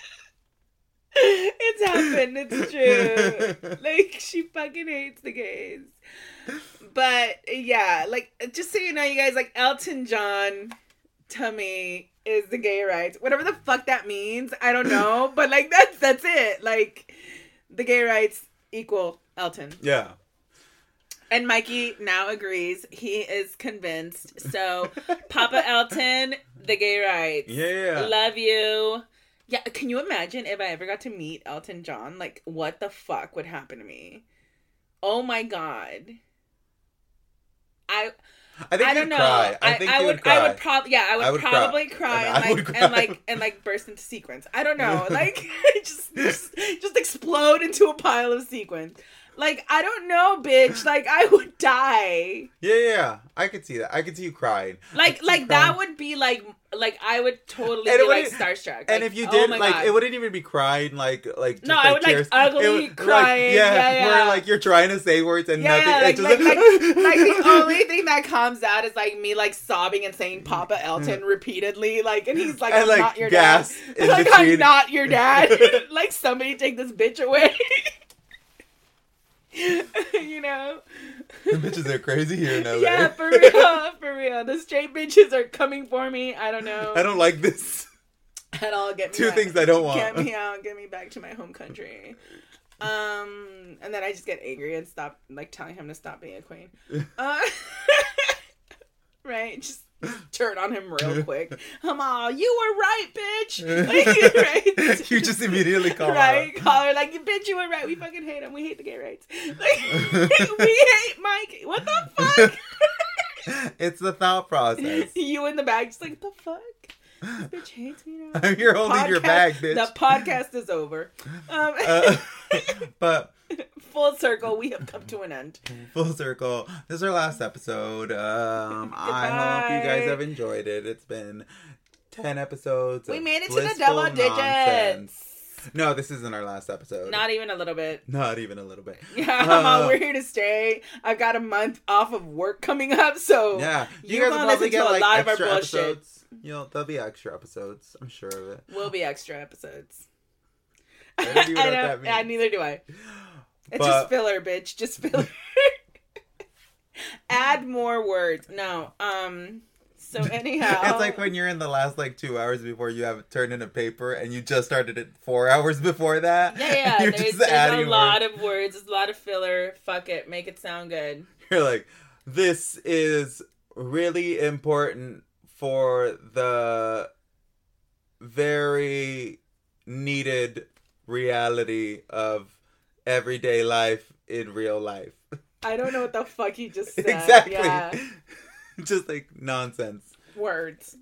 It's happened. It's true. Like, she fucking hates the gays. But yeah, like, just so you know, you guys, like, Elton John to me is the gay rights. Whatever the fuck that means, I don't know. But like, that's it. Like, the gay rights equal Elton. Yeah. And Mikey now agrees. He is convinced. So, Papa Elton, the gay rights. Yeah. Love you. Yeah, can you imagine if I ever got to meet Elton John? Like, what the fuck would happen to me? Oh my God. I don't know. Cry. I would cry. I would probably cry and burst into sequins. I don't know. Like, just explode into a pile of sequins. Like, I don't know, bitch. Like, I would die. Yeah. I could see that. I could see you crying. Like that would be like I would totally be like starstruck. And if you did, God. It wouldn't even be crying. Like just no, I would tears. Ugly crying. Where like you're trying to say words and nothing. Like the only thing that comes out is like me like sobbing and saying Papa Elton repeatedly. Like, and he's like, I'm not your dad. Like, I'm not your dad. Like, somebody take this bitch away. You know. The bitches are crazy here in LA. Yeah, for real, for real. The straight bitches are coming for me. I don't know. I don't like this. At all. Get me Two back. things I don't want. Get me out. Get me back to my home country. And then I just get angry and stop, like, telling him to stop being a queen. Right? Just turn on him real quick. Come on, you were right, bitch. Like, right? You just immediately call her. Right? Call her like, bitch, you were right. We fucking hate him. We hate the gay rights. Like, we hate Mike. What the fuck? It's the thought process. You in the bag, just like, what the fuck? This bitch hates me now. You're holding your bag, bitch. The podcast is over. But full circle, we have come to an end. Full circle. This is our last episode. I hope you guys have enjoyed it. It's been 10 episodes. We made it to the double digits. No, this isn't our last episode. Not even a little bit. Not even a little bit. Yeah, we're here to stay. I've got a month off of work coming up, so yeah, you guys will probably get like a lot of our bullshit. Episodes. There'll be extra episodes. I'm sure of it. Will be extra episodes. I don't even know what that means. Neither do I. It's just filler, bitch. Just filler. Add more words. No. So anyhow, it's like when you're in the last 2 hours before you have it turned in a paper, and you just started it 4 hours before that. Yeah. There's a lot of words. There's a lot of filler. Fuck it. Make it sound good. You're like, this is really important for the very needed reality of everyday life in real life. I don't know what the fuck you just said. Exactly. Yeah. Just nonsense. Words.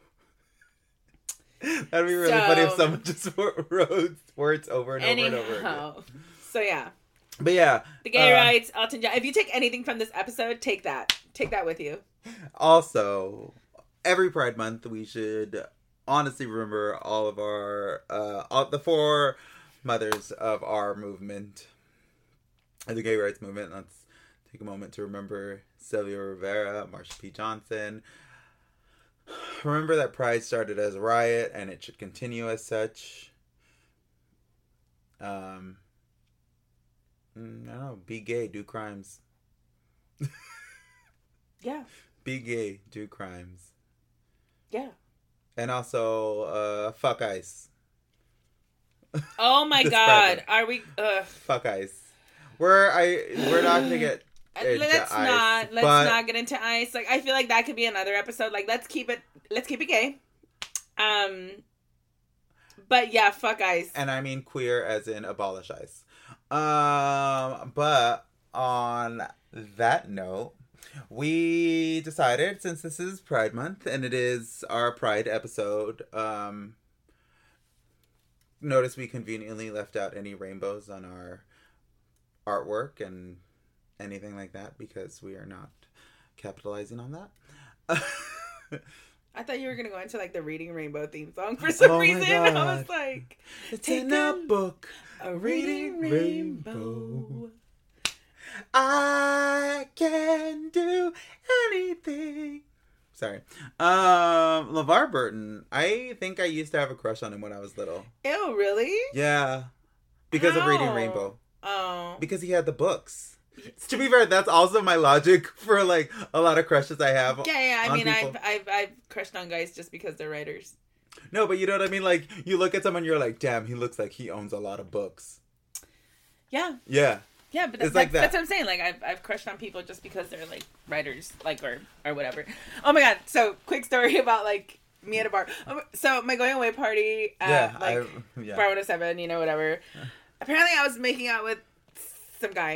That'd be really funny if someone just wrote words over and over and over again. So yeah. But yeah. The gay rights, Elton John. If you take anything from this episode, take that. Take that with you. Also, every Pride Month, we should honestly remember all of our, the four mothers of our movement, the gay rights movement. Let's take a moment to remember Sylvia Rivera, Marsha P. Johnson. Remember that Pride started as a riot, and it should continue as such. I don't know. Be gay, do crimes. Yeah. Be gay, do crimes. Yeah. And also, fuck ICE. Oh my God. Are we... Fuck ICE. We're not gonna get let's not get into ICE. Like, I feel like that could be another episode. Like, let's keep it gay. But yeah, fuck ICE. And I mean queer as in abolish ICE. But on that note, we decided, since this is Pride Month and it is our Pride episode, notice we conveniently left out any rainbows on our artwork and anything like that because we are not capitalizing on that. I thought you were going to go into the Reading Rainbow theme song for some reason. I was like, it's in a book, a reading rainbow. I can do anything. Sorry. LeVar Burton. I think I used to have a crush on him when I was little. Ew, really? Yeah. Because of Reading Rainbow. Oh. Because he had the books. To be fair, that's also my logic for a lot of crushes I have. Yeah. I mean, I've crushed on guys just because they're writers. No, but you know what I mean? You look at someone, you're like, damn, he looks like he owns a lot of books. Yeah. Yeah. Yeah, but that's what I'm saying. I've crushed on people just because they're writers, or whatever. Oh my God! So quick story about me at a bar. So my going away party at Bar 107, whatever. Apparently, I was making out with some guy,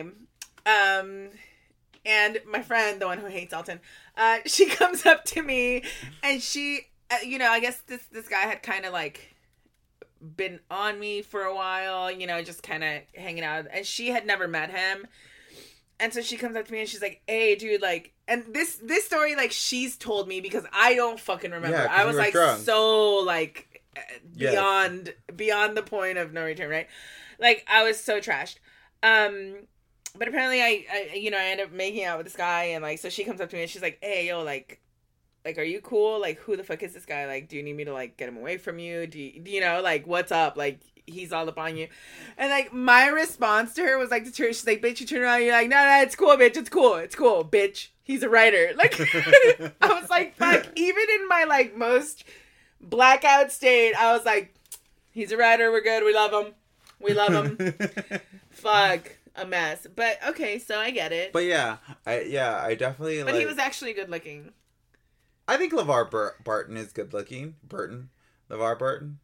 and my friend, the one who hates Elton, she comes up to me, and she, I guess this guy had kind of been on me for a while, just kind of hanging out, and she had never met him, and so she comes up to me and she's like, hey dude, and this story she's told me because I don't fucking remember. Yeah, I was drunk. So beyond the point of no return, right? I was so trashed. But apparently I ended up making out with this guy, and so she comes up to me and she's like, hey yo, are you cool? Who the fuck is this guy? Do you need me to, get him away from you? Do you know, what's up? he's all up on you. And like my response to her was like, she's like, bitch, you turn around, you're like, no, it's cool, bitch, it's cool, bitch. He's a writer. Like, I was like, fuck. Even in my like most blackout state, I was like, he's a writer. We're good. We love him. Fuck, a mess. But okay, so I get it. But yeah, I definitely. But he was actually good looking. I think LeVar Barton is good looking. LeVar Barton.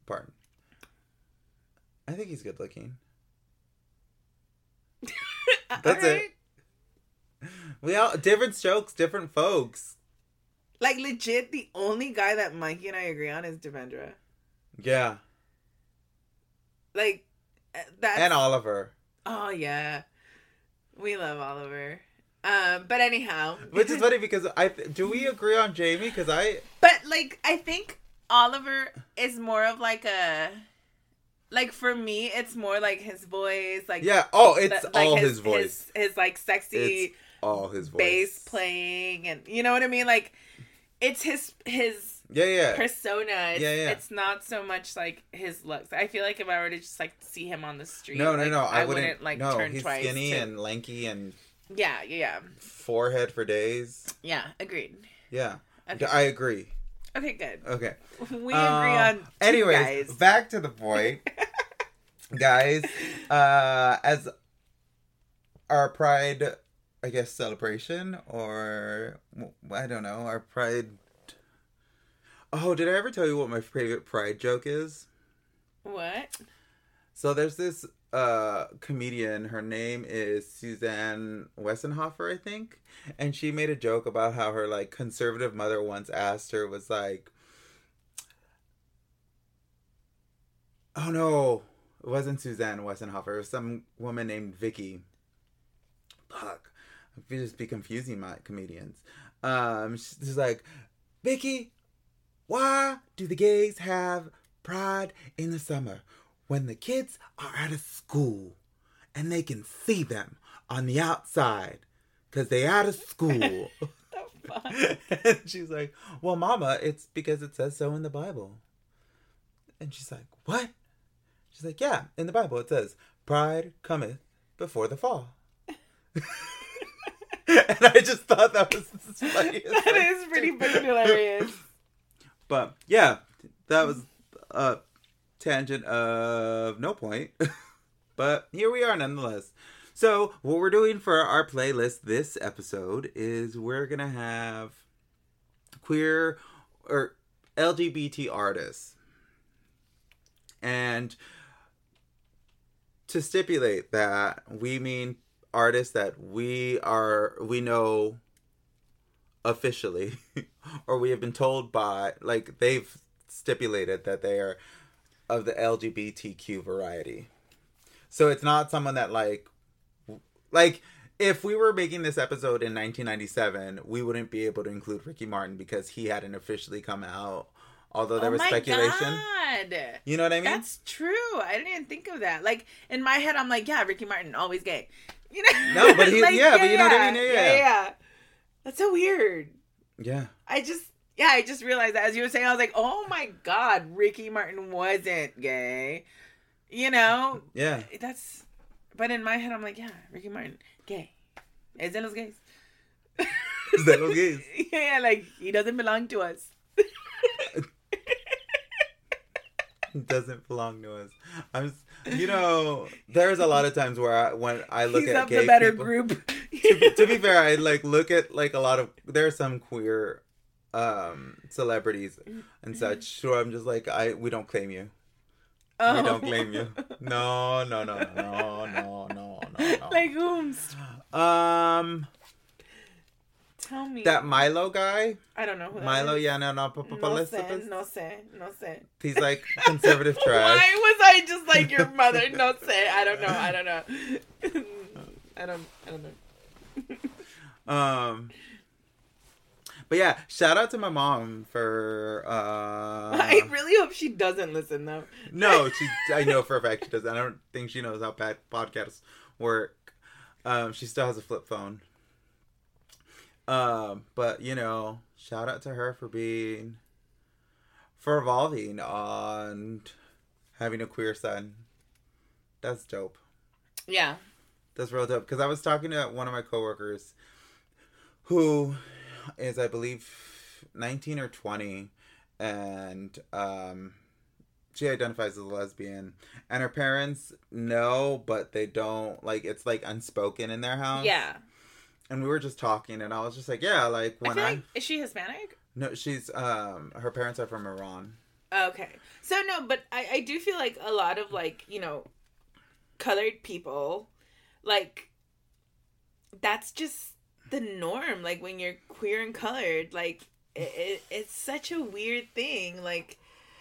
I think he's good looking. That's it. We all different strokes, different folks. Like legit, the only guy that Mikey and I agree on is Devendra. Yeah. Like that. And Oliver. Oh yeah, we love Oliver. But anyhow, which is funny because do we agree on Jamie? Because But like I think Oliver is more of like a. Like, for me, it's more like his voice. Like yeah. Oh, it's like all his voice. His like, sexy... It's all his voice. Bass playing. And you know what I mean? Like, it's his persona. It's not so much, like, his looks. I feel like if I were to just, like, see him on the street... No. I wouldn't like, turn he's twice. He's skinny and lanky and... Yeah. Forehead for days. Yeah, agreed. Yeah. Okay. I agree. Okay, good. Okay. We agree on anyways, guys. Back to the point. Guys, as our Pride, I guess, celebration, or, I don't know, our Pride... Oh, did I ever tell you what my favorite Pride joke is? What? So there's this comedian, her name is Suzanne Wessenhofer, I think, and she made a joke about how her, like, conservative mother once asked her, was like, oh no, it wasn't Suzanne Wessenhofer, it was some woman named Vicky. Fuck, I just be confusing my comedians. She's like, Vicky, why do the gays have Pride in the summer when the kids are out of school and they can see them on the outside because they out of school? And she's like, well, Mama, it's because it says so in the Bible. And she's like, what? She's like, yeah, in the Bible it says, pride cometh before the fall. And I just thought that was the funniest. That is pretty fucking hilarious. But yeah, that was a tangent of no point. But here we are nonetheless. So what we're doing for our playlist this episode is we're going to have queer or LGBT artists. And to stipulate that, we mean artists that we know officially, or we have been told by, like, they've stipulated that they are of the LGBTQ variety. So it's not someone that, like, if we were making this episode in 1997, we wouldn't be able to include Ricky Martin because he hadn't officially come out. Although there was speculation. God. You know what I mean? That's true. I didn't even think of that. Like, in my head, I'm like, yeah, Ricky Martin, always gay. You know? No, but he, like, but you know what I mean? Yeah. That's so weird. Yeah. I just realized that as you were saying, I was like, oh my God, Ricky Martin wasn't gay. You know? Yeah. But in my head, I'm like, yeah, Ricky Martin, gay. Es de los gays. Es de los gays. Yeah, like, he doesn't belong to us. Doesn't belong to us. There's a lot of times where when I look at gay the better people, group. to be fair, I look at a lot of, there are some queer celebrities and such who I'm just like, we don't claim you. Oh. We don't claim you. No. Like whom? Tell me. That Milo guy? I don't know who that Milo, is. yeah, no sé. He's like conservative trash. Why was I just like your mother? No sé. I don't know. I don't know. But yeah, shout out to my mom for I really hope she doesn't listen though. No, I know for a fact she doesn't. I don't think she knows how podcasts work. She still has a flip phone. But shout out to her for evolving on having a queer son. That's dope. Yeah. That's real dope. Because I was talking to one of my coworkers who is, I believe, 19 or 20. And she identifies as a lesbian. And her parents know, but they don't. Like, it's, like, unspoken in their house. Yeah. And we were just talking, and I was just like, yeah, like, when like, is she Hispanic? No, she's, her parents are from Iran. Okay. So, no, but I do feel like a lot of, like, you know, colored people, like, that's just the norm. Like, when you're queer and colored, like, it's such a weird thing. Like,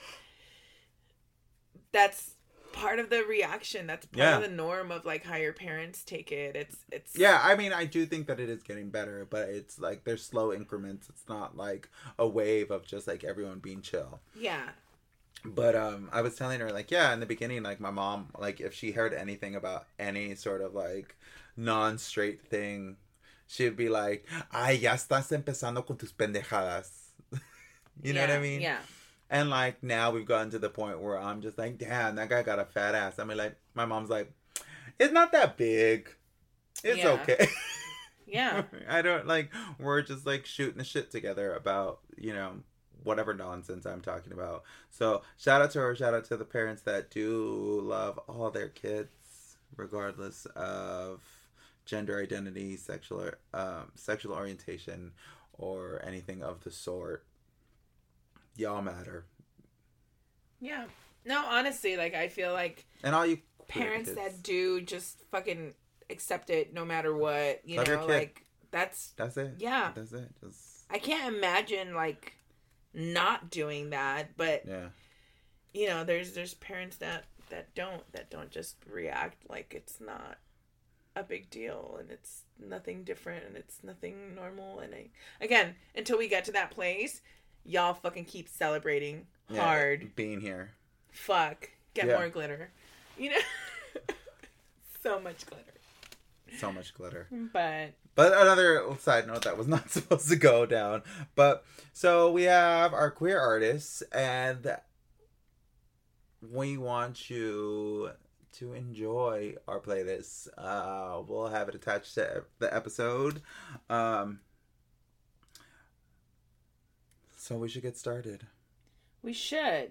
that's part of the reaction. That's part of the norm of, like, how your parents take it. It's yeah, I mean, I do think that it is getting better, but it's like there's slow increments. It's not like a wave of just like everyone being chill. Yeah. But I was telling her, like, yeah, in the beginning, like, my mom, like, if she heard anything about any sort of like non-straight thing, she'd be like, ay, ya estás empezando con tus pendejadas. You know what I mean? Yeah. And, like, now we've gotten to the point where I'm just like, damn, that guy got a fat ass. I mean, like, my mom's like, it's not that big. It's okay. Yeah. I don't, like, we're just, like, shooting the shit together about, you know, whatever nonsense I'm talking about. So, shout out to her. Shout out to the parents that do love all their kids, regardless of gender identity, sexual orientation, or anything of the sort. Y'all matter. Yeah. No, honestly, like, I feel like and all you parents kids that do just fucking accept it no matter what, you love know, like, that's it. Yeah. That's it. Just... I can't imagine, like, not doing that, but, yeah. You know, there's parents that don't just react like it's not a big deal and it's nothing different and it's nothing normal. And again, until we get to that place, y'all fucking keep celebrating hard. Being here. Fuck. Get more glitter. You know? So much glitter. So much glitter. But another side note that was not supposed to go down. But, so we have our queer artists, and we want you to enjoy our playlist. We'll have it attached to the episode. So we should get started. We should.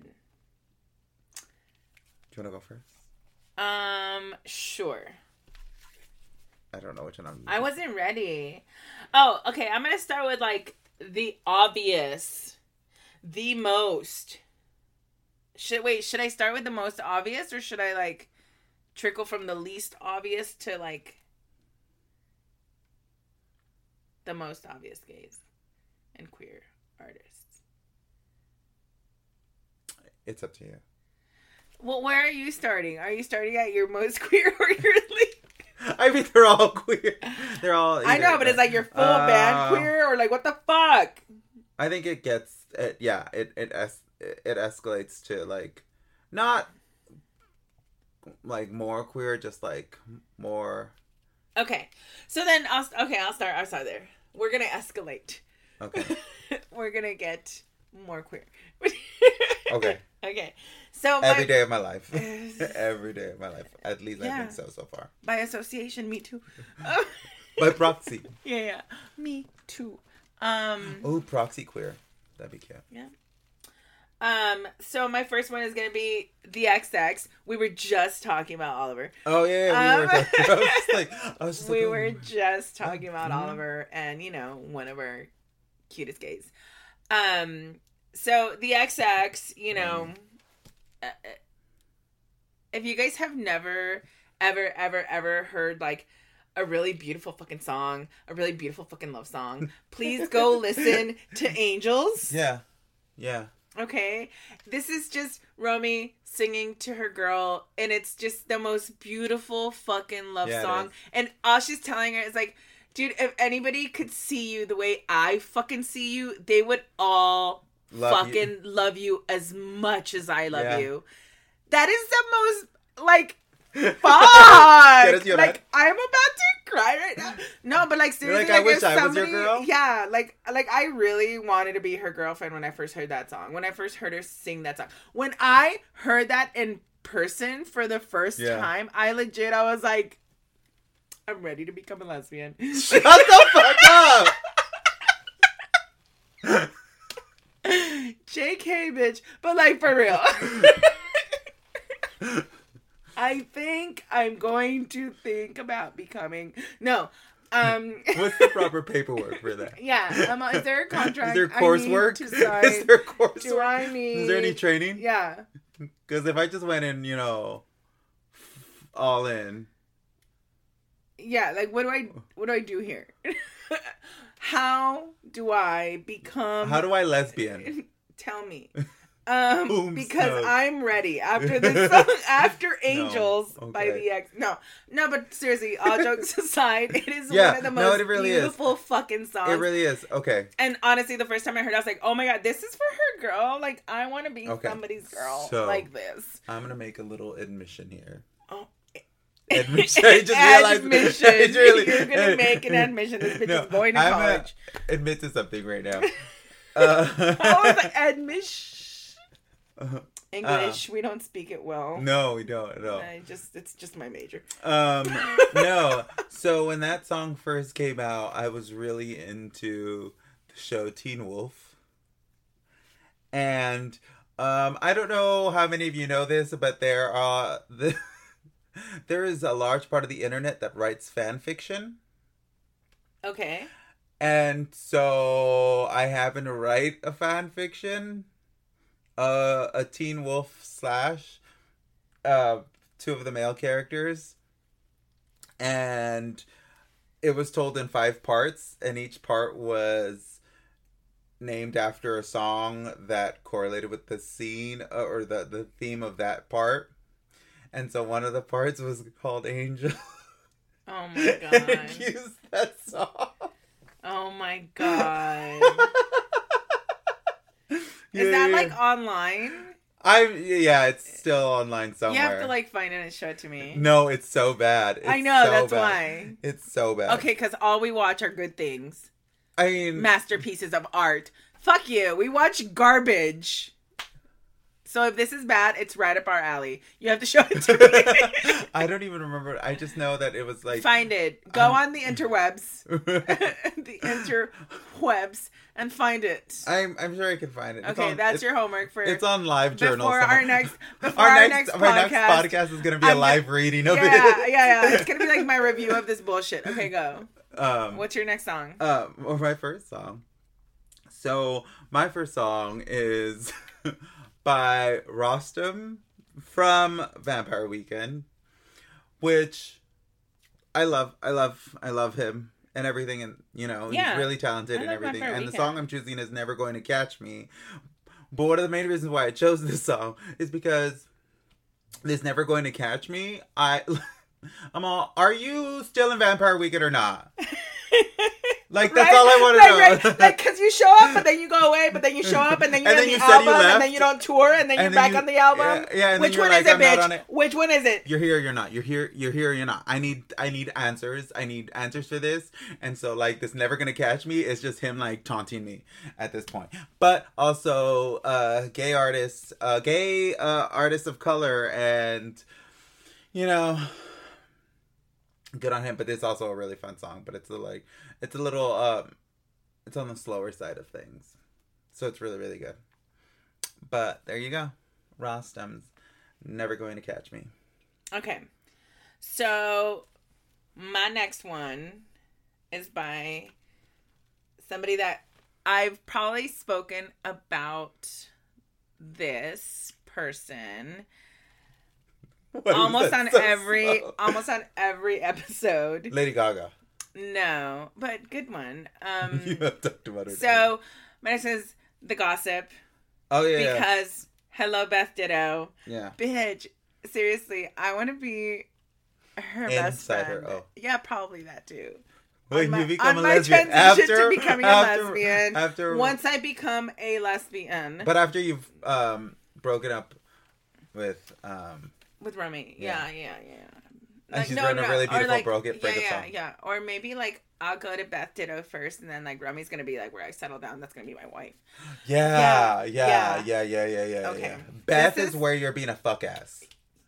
Do you want to go first? Sure. I don't know which one I'm using. I wasn't ready. Oh, okay. I'm going to start with, like, the obvious. The most. Should I start with the most obvious, or should I, like, trickle from the least obvious to, like, the most obvious gays and queer artists? It's up to you. Well, where are you starting? Are you starting at your most queer or your least? I mean, they're all queer. They're all. I know, but it's like your full band queer, or like what the fuck? I think it gets. It escalates to like, not like more queer, just like more. Okay, so then I'll start there. We're gonna escalate. Okay. We're gonna get more queer. Okay. Okay. So every day of my life. Every day of my life. At least I think so far. By association, me too. By proxy. Yeah. Me too. Oh, proxy queer. That'd be cute. Yeah. So my first one is gonna be the XX. We were just talking about Oliver. Oh yeah, we were just talking about Oliver, and you know, one of our cutest gays. So the XX, you know, if you guys have never, ever heard like a really beautiful fucking song, a really beautiful fucking love song, please go listen to Angels. Yeah. Yeah. Okay. This is just Romy singing to her girl, and it's just the most beautiful fucking love song. And all she's telling her is like, dude, if anybody could see you the way I fucking see you, they would all love you as much as I love you. That is the most, like, fuck. Like, I'm about to cry right now. No, but like, seriously, like, I wish I was your girl? Yeah, like I really wanted to be her girlfriend when I first heard that song. When I first heard her sing that song. When I heard that in person for the first time, I was like, I'm ready to become a lesbian. Shut the fuck up! JK, bitch. But like, for real. I think I'm going to think about becoming... No. What's the proper paperwork for that? Yeah. Is there a contract? Is there coursework? Is there coursework? Do I need... Is there any training? Yeah. Because if I just went in, all in... Yeah, like, what do I do here? How do I become... How do I lesbian? Tell me. Because I'm ready after this song, after Angels by VX. No, but seriously, all jokes aside, it is one of the most beautiful fucking songs. It really is. Okay. And honestly, the first time I heard it, I was like, oh my God, this is for her, girl. Like, I want to be somebody's girl like this. I'm going to make a little admission here. Oh. Admission. I just realized admission. You're going to make an admission. This bitch is going to college. Admit to something right now. Admission. English, we don't speak it well. No, we don't at all. It's just my major. No. So when that song first came out, I was really into the show Teen Wolf. And I don't know how many of you know this, but there is a large part of the internet that writes fan fiction. Okay. And so I happen to write a fan fiction. A Teen Wolf / 2 of the male characters, and it was told in 5 parts, and each part was named after a song that correlated with the scene or the theme of that part. And so one of the parts was called Angel. Oh my God. And it used that song. Oh my God. Is that like online? It's still online somewhere. You have to like find it and show it to me. No, it's so bad. I know, that's why. It's so bad. Okay, because all we watch are good things. I mean... masterpieces of art. Fuck you. We watch garbage. So if this is bad, it's right up our alley. You have to show it to me. I don't even remember. I just know that it was like... Find it. Go on the interwebs. The interwebs. And find it. I'm sure I can find it. Okay, that's your homework for... It's on LiveJournal. Before our next podcast is going to be a live reading of it. Yeah. It's going to be like my review of this bullshit. Okay, go. What's your next song? My first song. So, my first song is by Rostam from Vampire Weekend, which I love him. And everything, and he's really talented and everything. And the song I'm choosing is Never Going to Catch Me. But one of the main reasons why I chose this song is because this Never Going to Catch Me, I'm all, are you still in Vampire Weekend or not? Like, that's all I want to know. Right. Like, because you show up, but then you go away, but then you show up, and then you're on the album, and then you don't tour, and then you're back on the album. Yeah, which one is it, bitch? Which one is it? You're here, you're not. You're here, you're not. I need answers. I need answers for this. And so, like, this Never Gonna Catch Me is just him, like, taunting me at this point. But also, gay artist of color, and, good on him. But it's also a really fun song. But it's a little, it's on the slower side of things. So it's really, really good. But there you go. Rostam's Never Going to Catch Me. Okay. So my next one is by somebody that I've probably spoken about this person almost on every episode. Lady Gaga. No, but good one. You have talked about her. So, my next is The Gossip. Oh, yeah. Because, hello, Beth Ditto. Yeah. Bitch, seriously, I want to be her best friend. Her, oh. Yeah, probably that too. Wait, you become a On lesbian. my transition to becoming a lesbian. Once I become a lesbian. But after you've broken up with Romy. Yeah. And she's written a really beautiful breakup song. Yeah. Or maybe, like, I'll go to Beth Ditto first, and then, like, Romy's gonna be, like, where I settle down. That's gonna be my wife. Yeah. Okay. Beth is where you're being a fuck ass.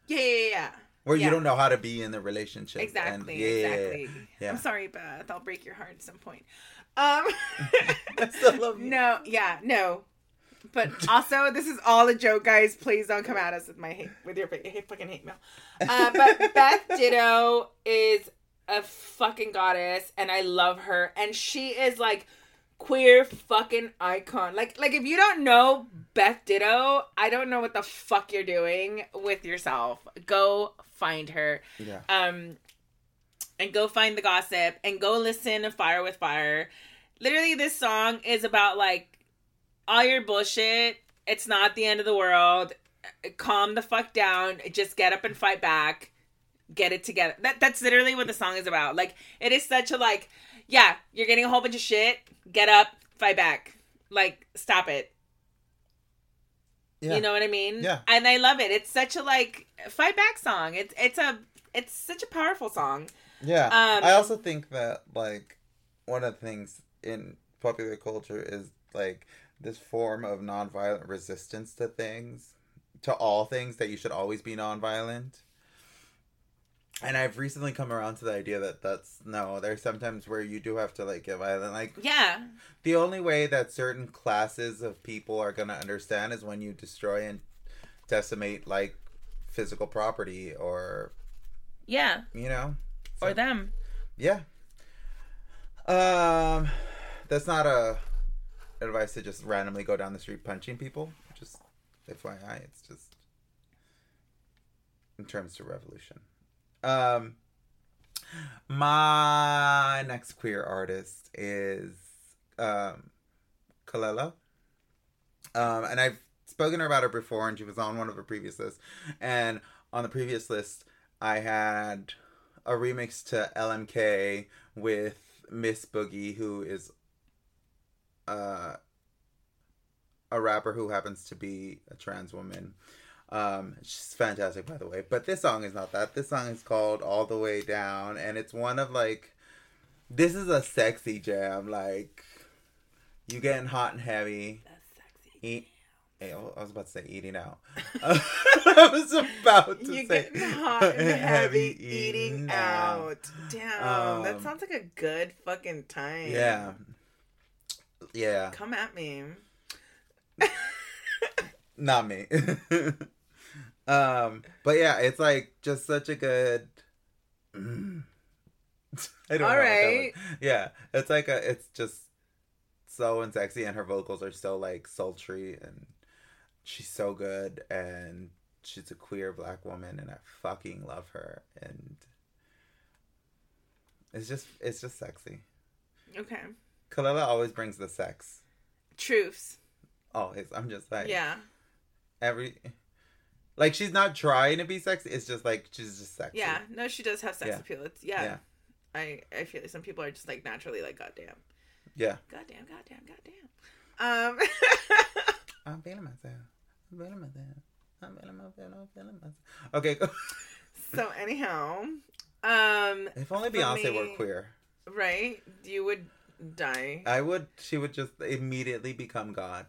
Yeah. Where you don't know how to be in the relationship. Exactly. And, Exactly. Yeah. I'm sorry, Beth. I'll break your heart at some point. I still love you. No. Yeah. No. But also, this is all a joke, guys. Please don't come at us with your fucking hate mail. But Beth Ditto is a fucking goddess, and I love her. And she is like queer fucking icon. Like if you don't know Beth Ditto, I don't know what the fuck you're doing with yourself. Go find her. Yeah. And go find the gossip and go listen to Fire with Fire. Literally, this song is about like all your bullshit. It's not the end of the world. Calm the fuck down. Just get up and fight back. Get it together. That's literally what the song is about. Like, it is such a like, yeah, you're getting a whole bunch of shit. Get up, fight back. Like, stop it. Yeah. You know what I mean? Yeah. And I love it. It's such a like fight back song. It's such a powerful song. Yeah. I also think that like one of the things in popular culture is like this form of nonviolent resistance to things, to all things, that you should always be nonviolent. And I've recently come around to the idea that there's sometimes where you do have to like get violent. Like, yeah, the only way that certain classes of people are going to understand is when you destroy and decimate like physical property or, yeah, you know, or them. Yeah. That's not a advice to just randomly go down the street punching people. Just FYI, it's just in terms of revolution. My next queer artist is Kelela. And I've spoken about her before, and she was on one of her previous lists. And on the previous list, I had a remix to LMK with Miss Boogie, who is a rapper who happens to be a trans woman. She's fantastic, by the way. But this song is not that. This song is called All the Way Down, and it's one of like, this is a sexy jam. Like, you getting hot and heavy. That's sexy. I was about to say eating out. I was about to you say getting hot and heavy eating out. Damn, that sounds like a good fucking time. Yeah. Yeah. Come at me. Not me. But yeah, it's like just such a good. I don't know. All right. Yeah, it's like it's just so unsexy, and her vocals are so like sultry, and she's so good, and she's a queer black woman, and I fucking love her, and it's just sexy. Okay. Kelela always brings the sex. Truths. Always. I'm just like, yeah. Like, she's not trying to be sexy. It's just like, she's just sexy. Yeah. No, she does have sex appeal. It's, yeah. I feel like some people are just like naturally like, goddamn. Yeah. Goddamn. I'm feeling myself. Okay. So anyhow, if only Beyonce were queer. Right? You would die. She would just immediately become God.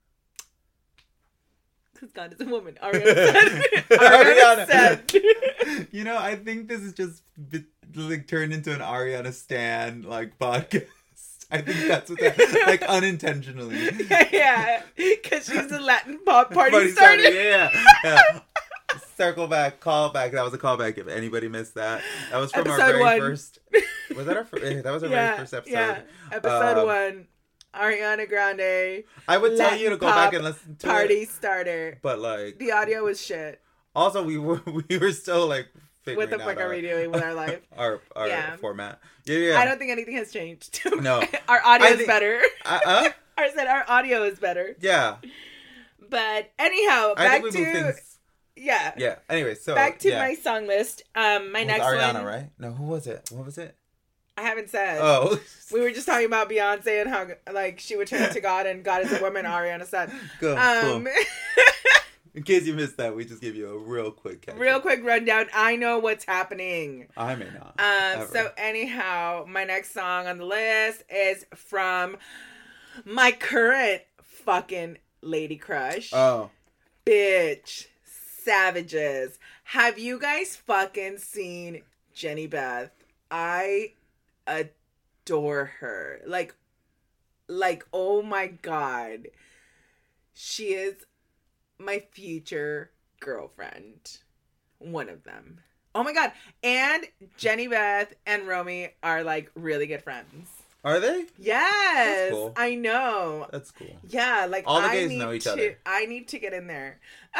Because God is a woman. Ariana said. You know, I think this is just like turned into an Ariana Stan like podcast. I think that's what that, like, unintentionally. Yeah, because she's a Latin pop party starter. Yeah. Circle back, call back. That was a callback. If anybody missed that, that was from episode our very first. Was that our first? That was our very first episode. Yeah, episode 1. Ariana Grande. I would tell you to go back and listen to Party Starter. But like, the audio was shit. Also, we were still like figuring what the fuck are we doing with our life? our format. Yeah. I don't think anything has changed. No, our audio is better. I said our audio is better. Yeah. But anyhow, back to yeah. Yeah. Anyway, so back to my song list. My next Ariana, one. Right? No, who was it? What was it? I haven't said. Oh. We were just talking about Beyonce and how like she would turn to God and God is a woman. Ariana said. Cool. In case you missed that, we just give you a real quick rundown. I know what's happening. I may not. So anyhow, my next song on the list is from my current fucking lady crush. Oh. Bitch. Savages. Have you guys fucking seen Jenny Beth? I adore her. Like, oh my God. She is my future girlfriend. One of them. Oh my God. And Jenny Beth and Romy are like really good friends. Are they? Yes. That's cool. I know. That's cool. Yeah, like all the gays know each other. I need to get in there.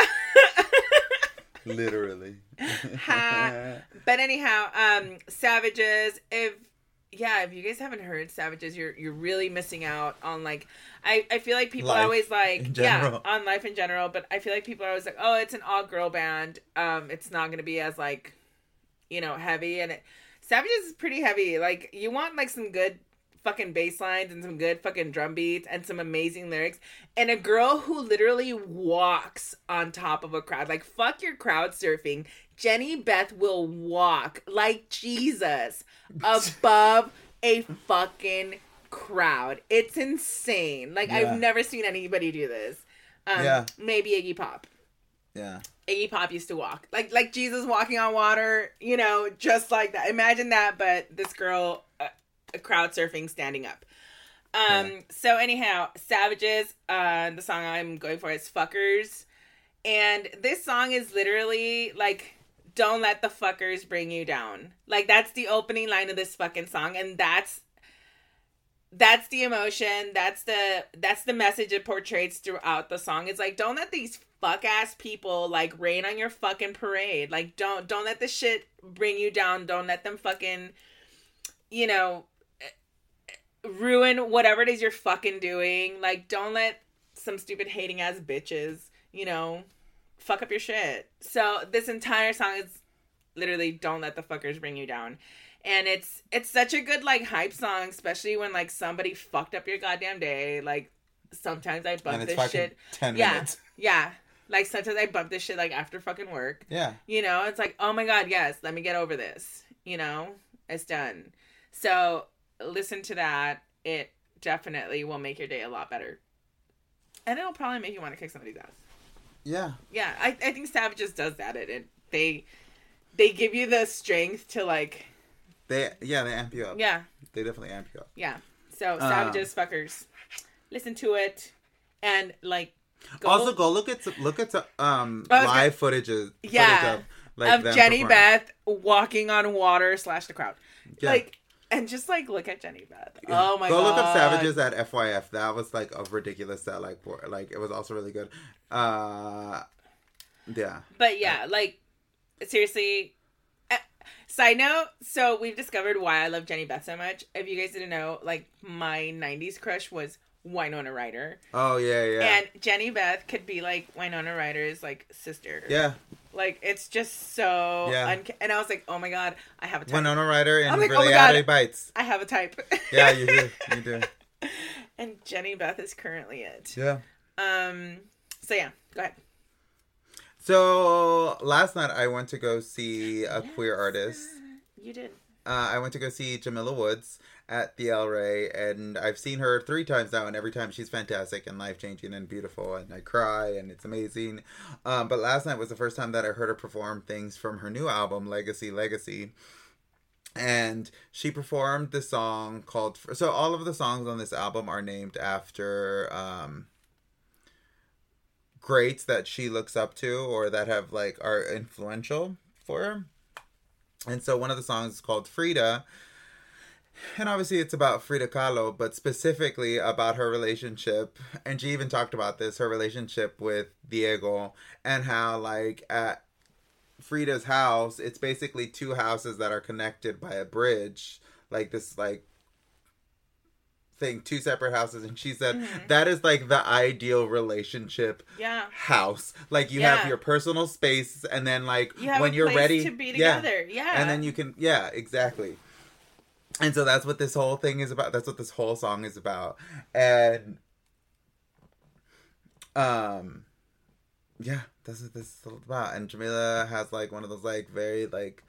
Literally. But anyhow, Savages, if you guys haven't heard Savages, you're really missing out on like I feel like people life are always like on life in general, but I feel like people are always like, oh, it's an all girl band. It's not gonna be as like, heavy, and Savages is pretty heavy. Like you want like some good fucking bass lines and some good fucking drum beats and some amazing lyrics and a girl who literally walks on top of a crowd. Like fuck your crowd surfing. Jenny Beth will walk like Jesus above a fucking crowd. It's insane. Like I've never seen anybody do this. Maybe Iggy Pop. Yeah. Iggy Pop used to walk like Jesus walking on water, just like that. Imagine that, but this girl crowd surfing standing up. So anyhow, Savages, the song I'm going for is Fuckers. And this song is literally like, don't let the fuckers bring you down. Like that's the opening line of this fucking song, and that's the emotion, that's the message it portrays throughout the song. It's like, don't let these fuck ass people like rain on your fucking parade. Like don't let this shit bring you down. Don't let them fucking ruin whatever it is you're fucking doing. Like don't let some stupid hating ass bitches fuck up your shit. So this entire song is literally don't let the fuckers bring you down. And it's such a good like hype song, especially when like somebody fucked up your goddamn day. Like sometimes I bump this shit 10 minutes. Yeah. Like sometimes I bump this shit like after fucking work. Yeah. It's like, oh my God, yes, let me get over this. It's done. So listen to that. It definitely will make your day a lot better. And it'll probably make you want to kick somebody's ass. Yeah. Yeah, I think Savages does that. They give you the strength to like... They amp you up. Yeah. They definitely amp you up. Yeah. So, Savages, fuckers. Listen to it. And like... Go look at live footage of Jenny Beth walking on water / the crowd. Yeah. Like, and just like look at Jenny Beth. Yeah. Oh my God. Go look up Savages at FYF. That was like a ridiculous set. Like it was also really good. Yeah. But yeah, like seriously. Side note, so we've discovered why I love Jenny Beth so much. If you guys didn't know, like my 90s crush was Winona Ryder. Oh yeah. And Jenny Beth could be like Winona Ryder's like sister. Yeah. Like it's just so and I was like, oh my God, I have a type. Winona Ryder and like, Reality Bites. I have a type. Yeah, you do. And Jenny Beth is currently it. Yeah. So yeah, go ahead. So last night I went to go see a queer artist. You did. I went to go see Jamila Woods at the El Rey, and I've seen her 3 times now, and every time she's fantastic and life-changing and beautiful, and I cry, and it's amazing. But last night was the first time that I heard her perform things from her new album, Legacy. And she performed this song called... So all of the songs on this album are named after greats that she looks up to or that have like are influential for her. And so one of the songs is called Frida. And obviously it's about Frida Kahlo, but specifically about her relationship. And she even talked about this, her relationship with Diego, and how like at Frida's house, it's basically 2 houses that are connected by a bridge. Like this like thing, 2 separate houses. And she said that is like the ideal relationship house. Like you have your personal space, and then like when you're ready to be together. Yeah. And then you can exactly. And so that's what this whole thing is about. That's what this whole song is about. And that's what this is all about. And Jamila has like one of those like very like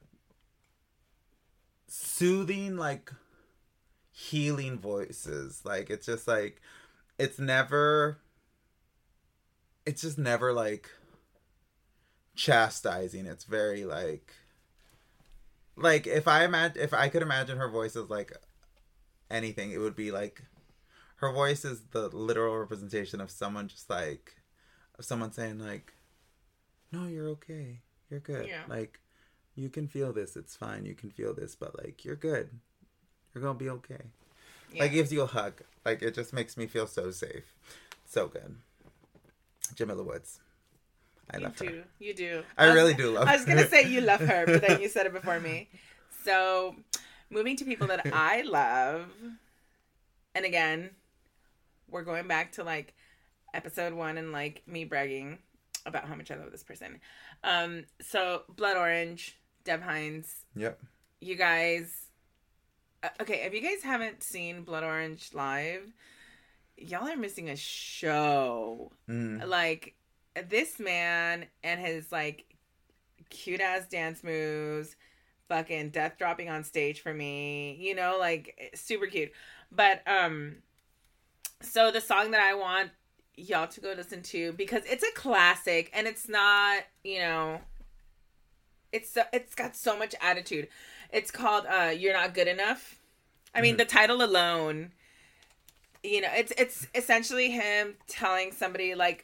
soothing, like healing voices. Like it's just like it's just never like chastising. It's very like if I could imagine her voice as like anything, it would be like her voice is the literal representation of someone someone saying like, no, you're okay, you're good, like you can feel this, it's fine, you can feel this, but like you're good, you're gonna be okay. Like gives you a hug. Like it just makes me feel so safe, so good. Jamila Woods. I love her. You do. I really do love her. I was going to say you love her, but then you said it before me. So, moving to people that I love. And again, we're going back to like episode 1 and like me bragging about how much I love this person. So, Blood Orange, Dev Hynes. Yep. You guys. Okay, if you guys haven't seen Blood Orange live, y'all are missing a show. Like, this man and his like cute ass dance moves, fucking death dropping on stage for me, you know, like super cute. But so the song that I want y'all to go listen to, because it's a classic and it's not, you know, it's got so much attitude. It's called You're Not Good Enough. I mean, the title alone, you know, it's essentially him telling somebody like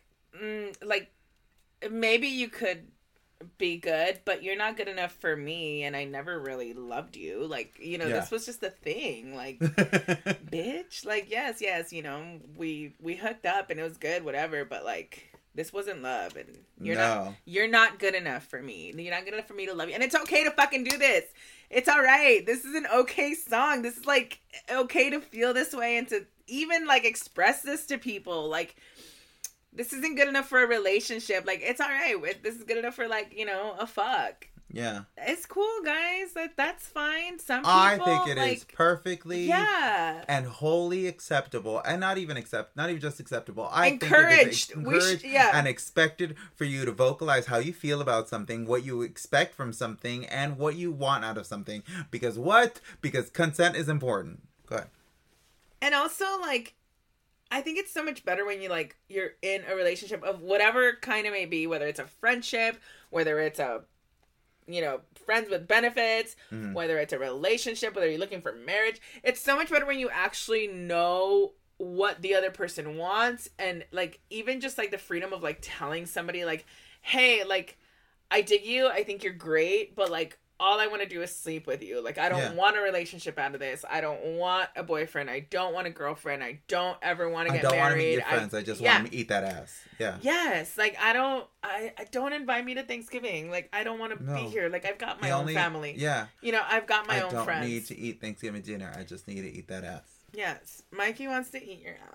maybe you could be good, but you're not good enough for me, and I never really loved you. Like, you know, this was just a thing. Like, bitch. Like, yes, you know, we hooked up and it was good, whatever, but like this wasn't love, and you're not good enough for me. You're not good enough for me to love you. And it's okay to fucking do this. It's all right. This is an okay song. This is like okay to feel this way and to even like express this to people. Like, this isn't good enough for a relationship. Like, it's all right. This is good enough for, like, you know, a fuck. Yeah. It's cool, guys. That's fine. Some people, I think it is perfectly and wholly acceptable. And not even just acceptable. I think it is encouraged and expected for you to vocalize how you feel about something, what you expect from something, and what you want out of something. Because consent is important. Go ahead. And also, like, I think it's so much better when you're in a relationship of whatever kind it may be, whether it's a friendship, whether it's a, you know, friends with benefits, whether it's a relationship, whether you're looking for marriage. It's so much better when you actually know what the other person wants, and like even just like the freedom of like telling somebody like, hey, like I dig you, I think you're great, but like all I want to do is sleep with you. Like, I don't want a relationship out of this. I don't want a boyfriend. I don't want a girlfriend. I don't ever want to get married. I don't want to meet your friends. I just want to eat that ass. Yeah. Yes. Like, I don't invite me to Thanksgiving. Like, I don't want to be here. Like, I've got my own family. Yeah. You know, I've got my own friends. I don't need to eat Thanksgiving dinner. I just need to eat that ass. Yes. Mikey wants to eat your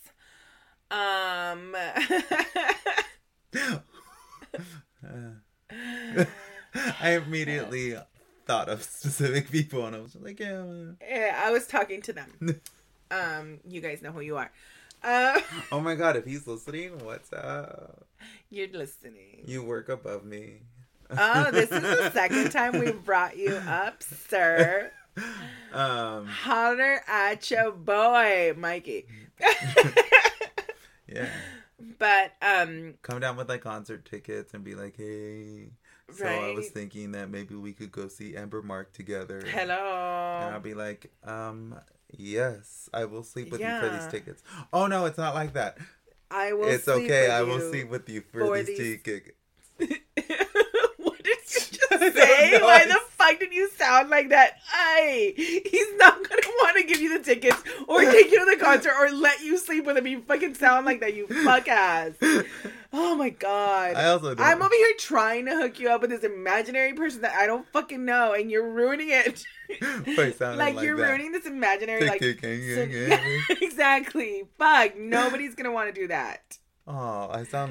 ass. I immediately thought of specific people, and I was like, yeah, I was talking to them. You guys know who you are. Oh my god, if he's listening, what's up? You're listening. You work above me. Oh, this is the second time we've brought you up, sir. Holler at your boy, Mikey. Yeah. But come down with like concert tickets and be like, hey. So I was thinking that maybe we could go see Amber Mark together. Hello. And I'll be like, yes, I will sleep with you for these tickets. Oh no, it's not like that. I will. It's sleep okay. With I you will sleep with you for these tickets. What did you just say? Why the fuck did you sound like that? He's not gonna want to give you the tickets or take you to the concert or let you sleep with him. You fucking sound like that, you fuck ass. Oh my god. I'm over here trying to hook you up with this imaginary person that I don't fucking know, and you're ruining it. like you're ruining this imaginary exactly. Fuck. Nobody's gonna want to do that. Oh, I sound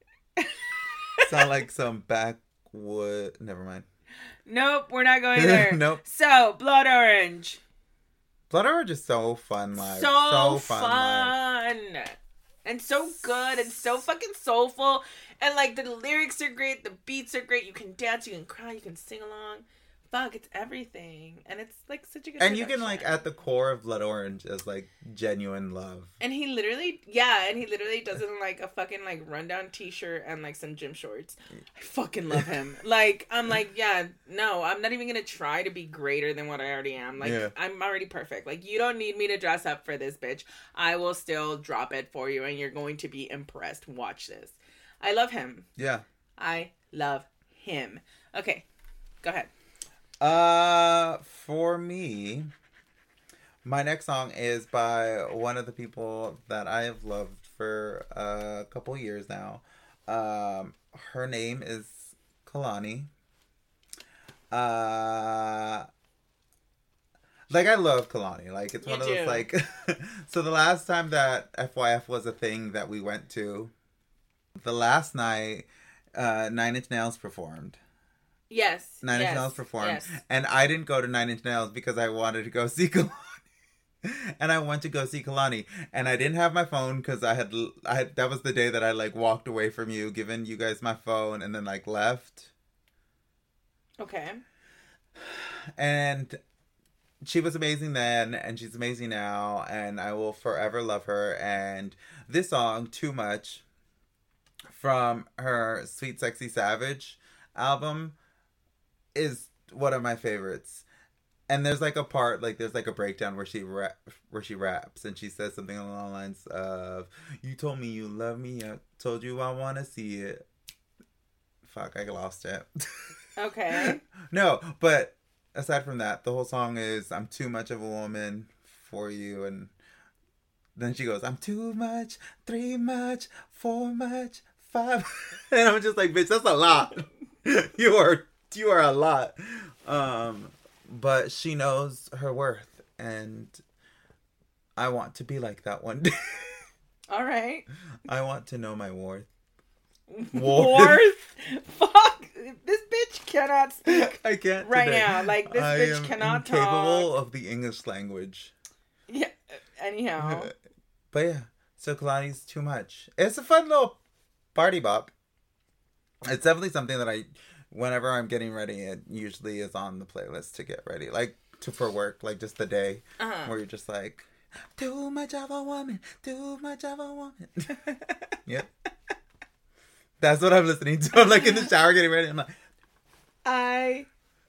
like some backwood. Never mind. Nope, we're not going there. Nope. So, Blood Orange. Blood Orange is so fun live. So fun. And so good and so fucking soulful. And like the lyrics are great, the beats are great. You can dance, you can cry, you can sing along. fuck, it's everything. And it's like such a good And you can like at the core of Blood Orange is like genuine love. And he literally does it in like a fucking like rundown t-shirt and like some gym shorts. I fucking love him. Like, I'm like, yeah, no, I'm not even gonna try to be greater than what I already am. Like, I'm already perfect. Like, you don't need me to dress up for this, bitch. I will still drop it for you and you're going to be impressed. Watch this. I love him. Yeah. I love him. Okay, go ahead. For me, my next song is by one of the people that I have loved for a couple years now. Her name is Kehlani. Like, I love Kehlani. Like, it's one of those, like... So the last time that FYF was a thing that we went to, the last night, Nine Inch Nails performed. Yes. Nine Inch Nails performed. Yes. And I didn't go to Nine Inch Nails because I wanted to go see Kehlani. And I went to go see Kehlani. And I didn't have my phone because I had that was the day that I like walked away from you, given you guys my phone, and then like left. Okay. And she was amazing then, and she's amazing now, and I will forever love her. And this song, Too Much, from her Sweet Sexy Savage album, is one of my favorites. And there's like a part, like there's like a breakdown where she raps and she says something along the lines of, "You told me you love me, I told you I want to see it." Fuck, I lost it. Okay. No, but aside from that, the whole song is, "I'm too much of a woman for you," and then she goes, "I'm too much, 3 much, 4 much, 5." And I'm just like, bitch, that's a lot. You are a lot. But she knows her worth, and I want to be like that one day. All right. I want to know my worth. Worth? Fuck. This bitch cannot speak. I can't right today. now. Like, this bitch cannot talk. Incapable of the English language. Yeah. Anyhow. But yeah, so Kehlani's Too Much. It's a fun little party bop. It's definitely something that whenever I'm getting ready, it usually is on the playlist to get ready. Like, for work, like just the day where you're just like, too much of a woman, too much of a woman. Yep. That's what I'm listening to. I'm like in the shower getting ready. I'm like, I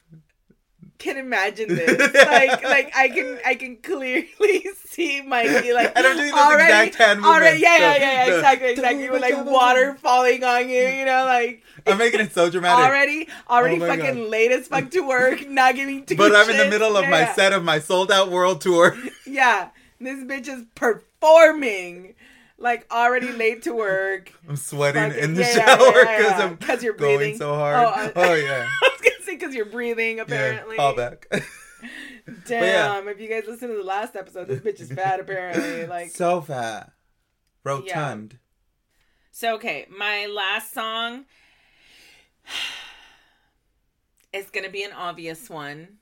can imagine this. like I can clearly see Mikey like, and I'm doing this exact hand movement. Yeah, exactly. With like water falling on you, you know, like I'm making it so dramatic. Already fucking God. Late as fuck to work, not giving two But I'm in the middle of my set of my sold out world tour. Yeah. This bitch is performing. Like, already late to work. I'm sweating in the shower because you're breathing going so hard. Oh yeah. I was gonna say because you're breathing. Apparently. Yeah, call back. Damn! If you guys listen to the last episode, this bitch is fat. Apparently, like so fat, rotund. Yeah. So okay, my last song is gonna be an obvious one.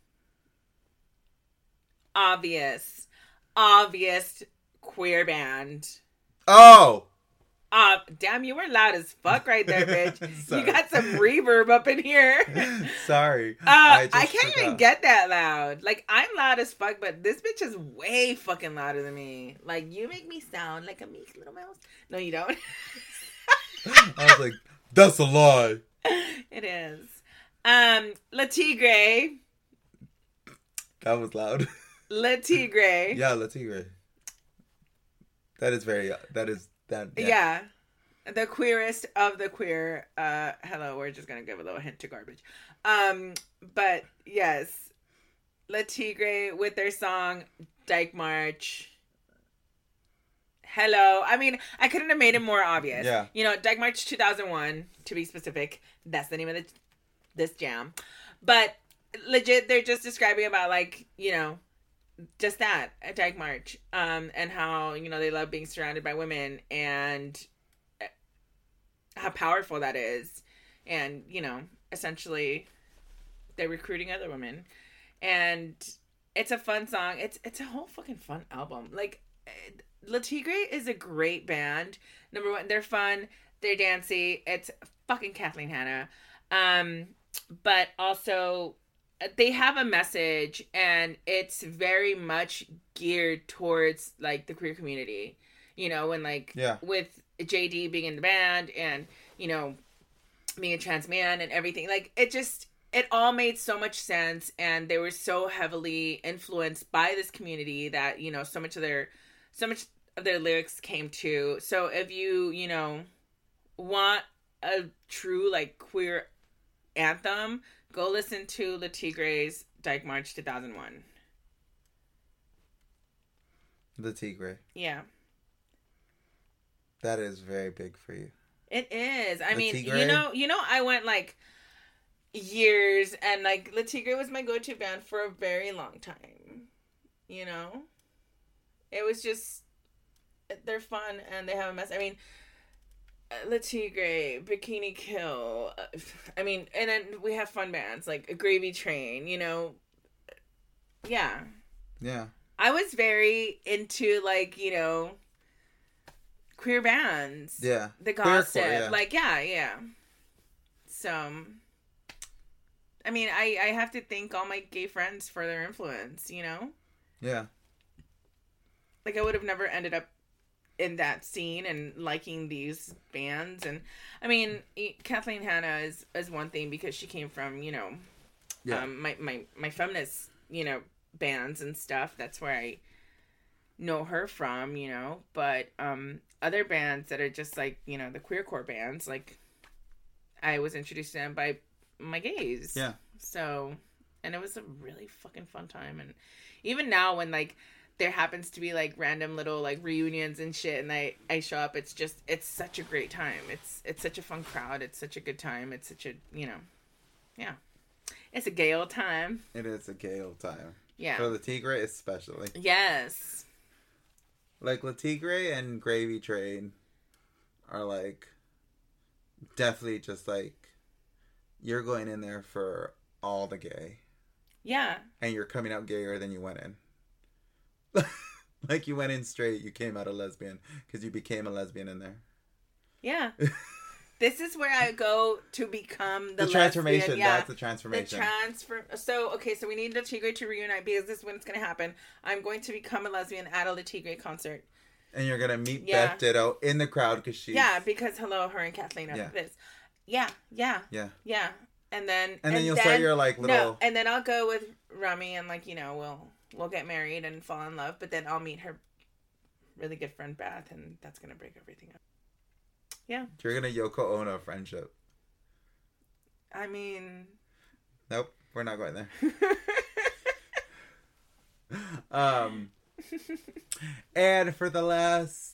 Obvious queer band. Oh! Damn, you were loud as fuck right there, bitch. You got some reverb up in here. Sorry. I can't even get that loud. Like, I'm loud as fuck, but this bitch is way fucking louder than me. Like, you make me sound like a meek little mouse. No, you don't. I was like, that's a lie. It is. Le Tigre. That was loud. Le Tigre. Yeah, Le Tigre. Yeah. The queerest of the queer. Hello, we're just gonna give a little hint to garbage. But yes, Le Tigre with their song Dyke March. Hello. I mean, I couldn't have made it more obvious. Yeah. You know, Dyke March 2001, to be specific. That's the name of this jam. But legit, they're just describing about, like, you know, just that, a Dyke March, and how, you know, they love being surrounded by women and how powerful that is. And, you know, essentially they're recruiting other women. And it's a fun song. It's a whole fucking fun album. Like, Le Tigre is a great band. Number one, they're fun. They're dancey. It's fucking Kathleen Hanna. But also, they have a message, and it's very much geared towards like the queer community, you know, and like with JD being in the band, and you know, being a trans man and everything, like it all made so much sense, and they were so heavily influenced by this community that, you know, so much of their lyrics came to. So if you know, want a true like queer anthem, go listen to Le Tigre's Dyke March 2001. Le Tigre. Yeah. That is very big for you. It is. I mean, Tigre? you know, I went like years, and like Le Tigre was my go-to band for a very long time. You know? It was just, they're fun, and they have a mess. I mean, Le Tigre, Bikini Kill. I mean, and then we have fun bands like Gravy Train, you know. Yeah. Yeah. I was very into, like, you know, queer bands. Yeah. The gossip. Queer, yeah. Like, yeah. So, I mean, I have to thank all my gay friends for their influence, you know? Yeah. Like, I would have never ended up in that scene and liking these bands. And I mean, Kathleen Hanna is one thing, because she came from, you know, my feminist, you know, bands and stuff. That's where I know her from, you know. But other bands that are just like, you know, the queercore bands, like, I was introduced to them by my gays. Yeah. So, and it was a really fucking fun time. And even now, when like there happens to be like random little like reunions and shit, and I show up, it's such a great time. It's such a fun crowd. It's such a good time. It's such a, you know, yeah, it's a gay old time. It is a gay old time. Yeah. For Le Tigre especially. Yes. Like Le Tigre and Gravy Train are like definitely just like, you're going in there for all the gay. Yeah. And you're coming out gayer than you went in. Like, you went in straight, you came out a lesbian, because you became a lesbian in there. Yeah. This is where I go to become the transformation. Lesbian. Yeah. That's the transformation. So we need Le Tigre to reunite, because this is when it's going to happen. I'm going to become a lesbian at a Le Tigre concert. And you're going to meet Beth Ditto in the crowd, because she's... Yeah, because, hello, her and Kathleen are this. Yeah. And then you'll start your, like, little... No, and then I'll go with Rami, and, like, you know, we'll get married and fall in love, but then I'll meet her really good friend Beth, and that's gonna break everything up. Yeah. You're gonna Yoko Ono friendship. I mean... Nope, we're not going there. And for the last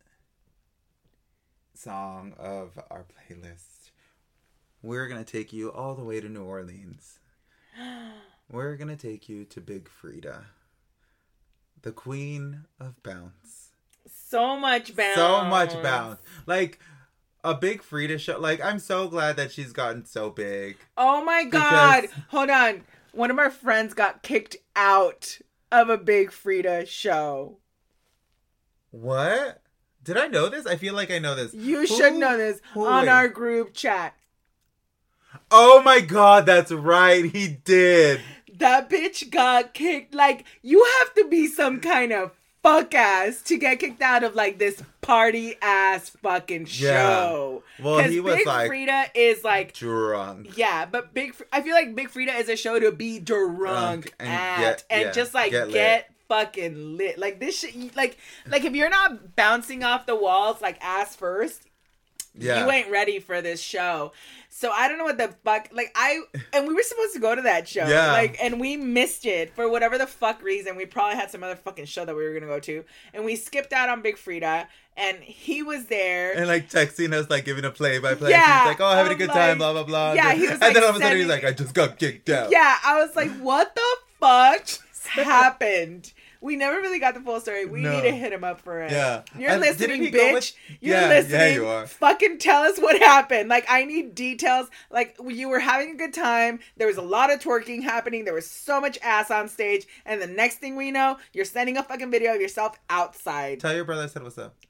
song of our playlist, we're gonna take you all the way to New Orleans. We're gonna take you to Big Freedia, the queen of bounce. So much bounce. Like, a Big Freedia show. Like, I'm so glad that she's gotten so big. Oh my God. Hold on. One of our friends got kicked out of a Big Freedia show. What? Did I know this? I feel like I know this. You should know this on our group chat. Oh my God, that's right. He did. That bitch got kicked. Like, you have to be some kind of fuck ass to get kicked out of like this party ass fucking show. Yeah. Well, he was Big like Freedia is like drunk. Yeah, but I feel like Big Freedia is a show to be drunk at and just like get fucking lit. Like this shit, like if you're not bouncing off the walls like ass first, you ain't ready for this show. So I don't know what the fuck, like and we were supposed to go to that show, like, and we missed it for whatever the fuck reason. We probably had some other fucking show that we were gonna go to, and we skipped out on Big Freedia, and he was there and like texting us, like giving a play-by-play. Yeah, he's like, "Oh, having a good time, blah blah blah." Yeah, he was and then all of a sudden he's like, "I just got kicked out." Yeah, I was like, "What the fuck happened?" We never really got the full story. We need to hit him up for it. Yeah. You're listening, bitch. You're listening. Yeah, you are. Fucking tell us what happened. Like, I need details. Like, you were having a good time. There was a lot of twerking happening. There was so much ass on stage. And the next thing we know, you're sending a fucking video of yourself outside. Tell your brother I said what's up.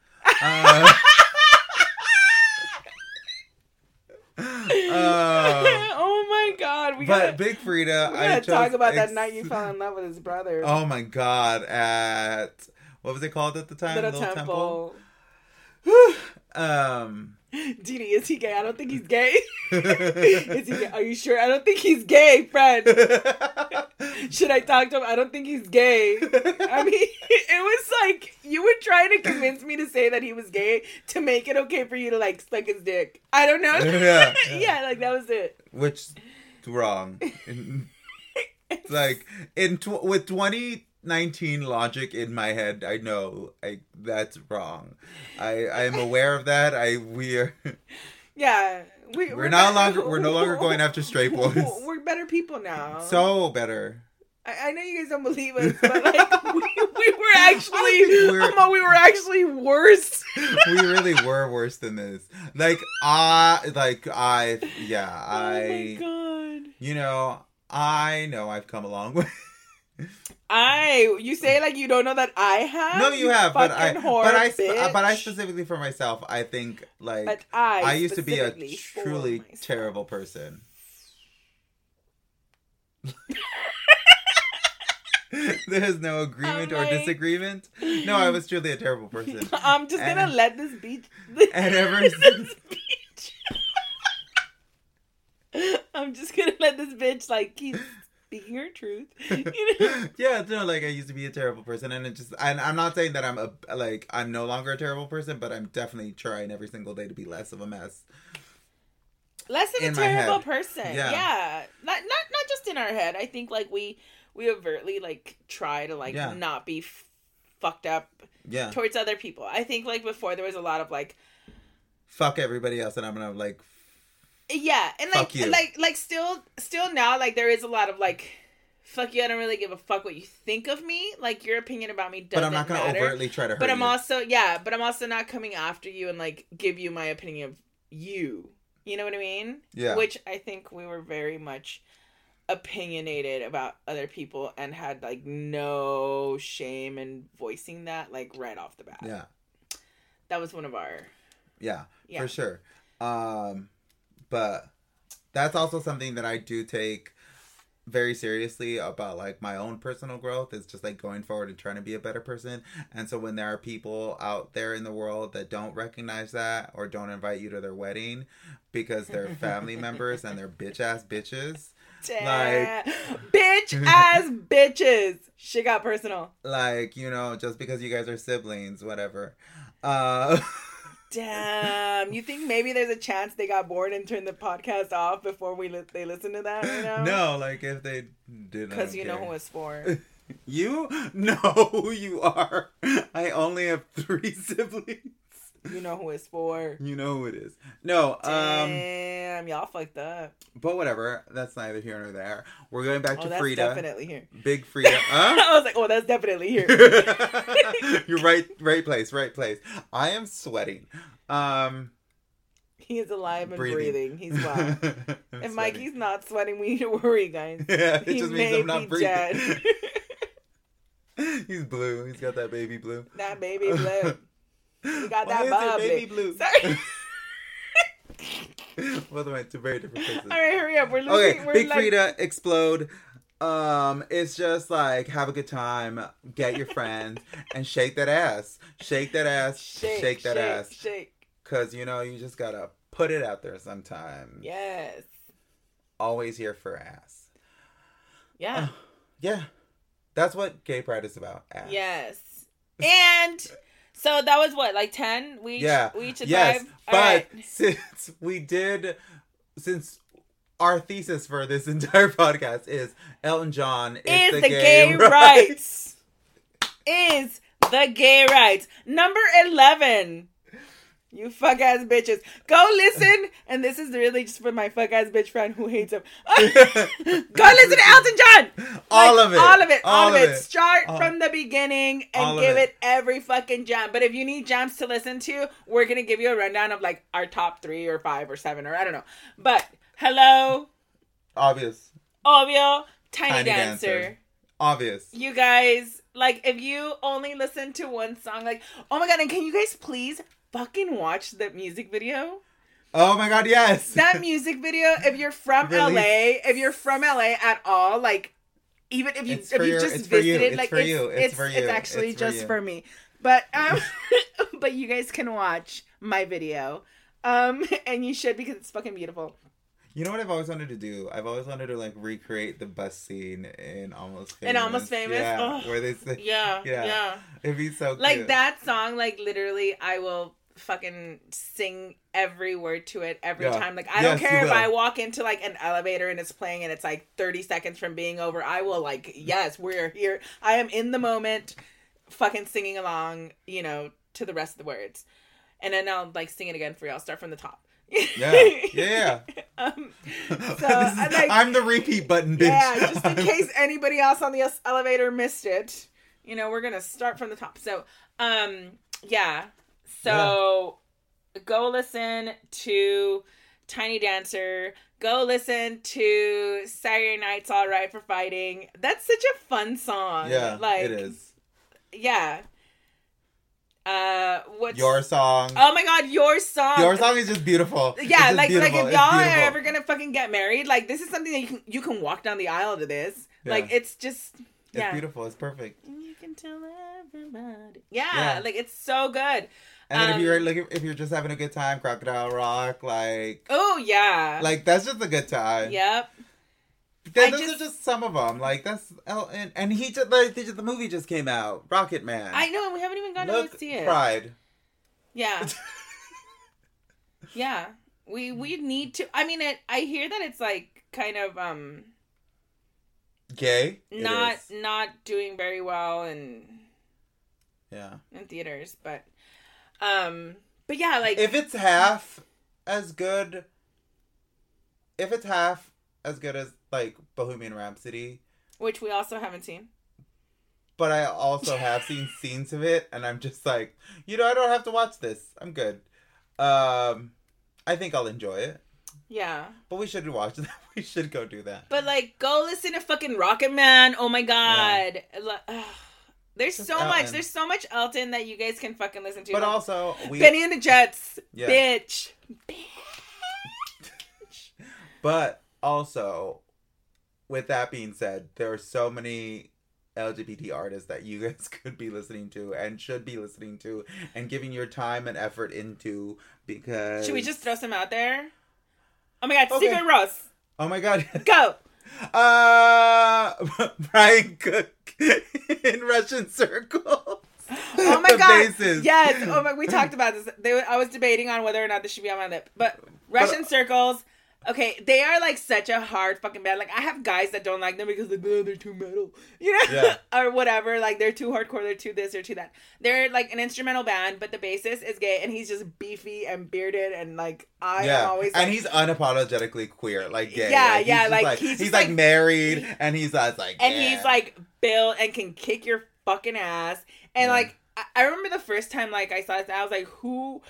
Oh my God. Big Frida. We're gonna talk about that night you fell in love with his brother. Oh my god! At what was it called at the time? Little Temple. Didi, is he gay? I don't think he's gay. Is he gay? Are you sure? I don't think he's gay, friend. Should I talk to him? I don't think he's gay. I mean, it was like you were trying to convince me to say that he was gay to make it okay for you to like suck his dick. I don't know. Yeah, like that was it. Which is wrong. Like with 2019 logic in my head, I know that's wrong. I am aware of that. We're no longer going after straight boys. We're better people now. So better. I know you guys don't believe us, but like we were actually worse. We really were worse than this. Oh my god. You know, I know I've come a long way. You say like you don't know that I have. No, you have, but I specifically for myself, I think like I used to be a truly terrible person. There's no agreement or disagreement. No, I was truly a terrible person. I'm just gonna let this be. And ever since. I'm just gonna let this bitch like keep speaking her truth. You know? Yeah, no, like I used to be a terrible person, and I'm not saying that I'm no longer a terrible person, but I'm definitely trying every single day to be less of a mess. Less of a terrible person. Yeah. Not just in our head. I think like we overtly like try to like not be fucked up towards other people. I think like before there was a lot of like fuck everybody else and I'm gonna like and fuck you. like still now like there is a lot of like fuck you, I don't really give a fuck what you think of me. Like your opinion about me doesn't matter. But I'm not gonna overtly try to hurt you. But I'm also not coming after you and like give you my opinion of you. You know what I mean? Yeah. Which I think we were very much opinionated about other people and had like no shame in voicing that like right off the bat. Yeah. That was one of our for sure. But that's also something that I do take very seriously about like my own personal growth is just like going forward and trying to be a better person. And so when there are people out there in the world that don't recognize that or don't invite you to their wedding because they're family members and they're bitch ass bitches. Like bitch ass bitches. Shit got personal. Like, you know, just because you guys are siblings, whatever. Damn, you think maybe there's a chance they got bored and turned the podcast off before they listen to that? You know? No, like if they didn't. Because you know who it's for. You know who you are. I only have 3 siblings. You know who it's for. You know who it is. No, damn, y'all fucked up. But whatever, that's neither here nor there. We're going back to Frida. That's definitely here. Big Frida. I was like, oh, that's definitely here. You're right place. I am sweating. He is alive and breathing. He's fine. If Mikey's not sweating, we need to worry, guys. Yeah, it just means I'm not breathing. He's blue. He's got that baby blue. That baby blue. You got that bubbly. Baby blue. Sorry. Well, they went to very different places. All right, hurry up. We're losing. Okay, Big Frida, explode. It's just like have a good time, get your friends, and shake that ass. Shake that ass. Shake that ass. Shake. Cause you know you just gotta put it out there sometimes. Yes. Always here for ass. Yeah. Yeah. That's what gay pride is about. Ass. Yes. And. So that was what, like 10? We each had 5? But since our thesis for this entire podcast is Elton John is the gay rights. Is the gay rights. Number 11. You fuck ass bitches. Go listen. And this is really just for my fuck ass bitch friend who hates him. Go listen to Elton John. All of it. Start from the beginning and give it every fucking jam. But if you need jams to listen to, we're going to give you a rundown of like our top 3 or 5 or 7 or I don't know. But hello. Obvious. Obvio. Tiny Dancer. Obvious. You guys, like if you only listen to one song, like, oh my God, and can you guys please fucking watch the music video? Oh my god, yes. That music video, if you're from LA at all, like, even if you just visited, like, it's actually just for me. But but you guys can watch my video. And you should, because it's fucking beautiful. You know what I've always wanted to do? I've always wanted to, like, recreate the bus scene in Almost Famous. In Almost Famous? Yeah, oh. where they say... Yeah. It'd be so cute. Like, that song, like, literally, I will fucking sing every word to it every time. Like, I don't care if I walk into, like, an elevator and it's playing and it's, like, 30 seconds from being over. I will, like, yes, we're here. I am in the moment fucking singing along, you know, to the rest of the words. And then I'll, like, sing it again for y'all. Start from the top. Yeah. I'm the repeat button, bitch. Yeah, just in case anybody else on the elevator missed it. You know, we're gonna start from the top. So, yeah. So, go listen to Tiny Dancer. Go listen to Saturday Night's All Right for Fighting. That's such a fun song. Yeah, like, it is. Yeah. What's Your Song? Oh my god, Your Song. Your Song is just beautiful. Yeah, like if y'all are ever gonna fucking get married, like, this is something that you can walk down the aisle to this. Yeah. Like, it's just it's beautiful. It's perfect. You can tell everybody. Yeah, like, it's so good. And then if you're just having a good time, Crocodile Rock, like, oh yeah, like, that's just a good time. Yep. Those are just some of them. Like, that's and he just, like, the movie just came out, Rocket Man. I know, and we haven't even gotten to see it. Pride. Yeah. Yeah. We need to. I mean, I hear that it's, like, kind of gay. Not doing very well in theaters, but yeah, like, if it's half as good as, like, Bohemian Rhapsody, which we also haven't seen, but I also have seen scenes of it, and I'm just like, I don't have to watch this. I'm good. I think I'll enjoy it. Yeah. But we should watch that. We should go do that. But, like, go listen to fucking Rocket Man. Oh my god. Yeah. There's just so Elton. Much. There's so much Elton that you guys can fucking listen to. But, like, also, Benny and the Jets. Yeah. Bitch. But also, with that being said, there are so many LGBT artists that you guys could be listening to and should be listening to and giving your time and effort into, because... Should we just throw some out there? Oh my god, okay. Stephen Ross. Oh my god. Go. Brian Cook in Russian Circles. Oh my god. Bases. Yes. Oh my, we talked about this. I was debating on whether or not this should be on my lip. But Russian Circles, okay, they are, like, such a hard fucking band. Like, I have guys that don't like them because, like, oh, they're too metal. You know? Yeah. Or whatever. Like, they're too hardcore, they're too this, they're too that. They're, like, an instrumental band, but the bassist is gay, and he's just beefy and bearded, and, like, am always, like... And he's unapologetically queer, like, gay. Yeah, like, he's like, married, and he's like, and he's, like, built and can kick your fucking ass. And, like, I remember the first time, like, I saw this, I was like, who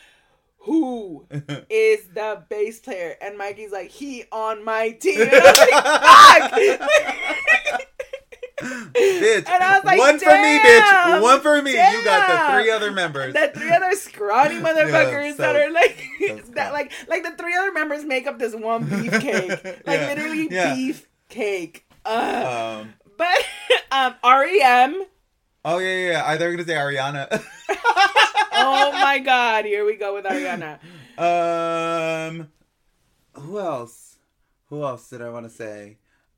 is the bass player? And Mikey's like, he on my team. And I was like, fuck! Bitch. And I was like, one damn, for me, bitch. One for me. Damn. You got the 3 other members. The 3 other scrawny motherfuckers that are like, that like the 3 other members make up this one beefcake. Like, literally beef cake. But REM. Oh, yeah. I thought you were going to say Ariana. Oh my god, here we go with Ariana. Who else did I want to say?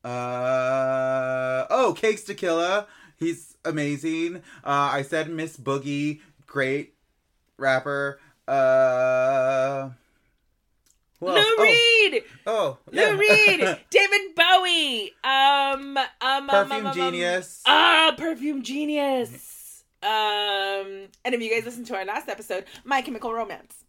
Cakes to Killa. He's amazing. I said Miss Boogie, great rapper. Lou Reed. Oh, yeah. Lou Reed. David Bowie. Perfume Genius. Perfume Genius. And if you guys listen to our last episode, My Chemical Romance.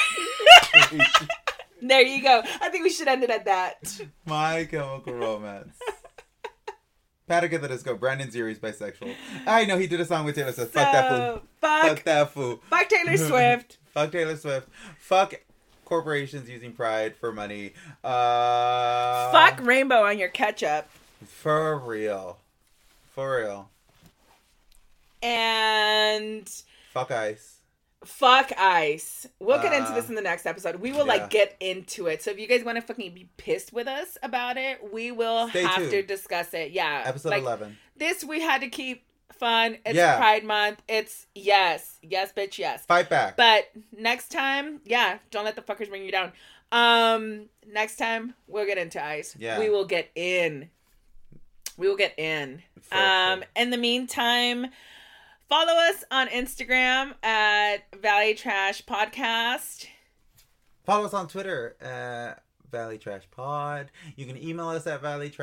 There you go. I think we should end it at that. My Chemical Romance. Panic at the Disco. Brandon Zeri's bisexual. I know he did a song with Taylor Swift. Fuck that fool. Fuck that fool. Fuck Taylor Swift. Fuck Taylor Swift. Fuck corporations using pride for money. Fuck rainbow on your ketchup. For real. And fuck ICE. Fuck ice. We'll get into this in the next episode. We will get into it. So if you guys want to fucking be pissed with us about it, we will Stay tuned. To discuss it. Yeah. Episode 11. This we had to keep fun. It's Pride Month. It's yes, bitch, yes. Fight back. But next time, don't let the fuckers bring you down. Next time we'll get into ice. Yeah. We will get in. In the meantime, follow us on Instagram at Valley Trash Podcast. Follow us on Twitter at Valley Trash Pod. You can email us at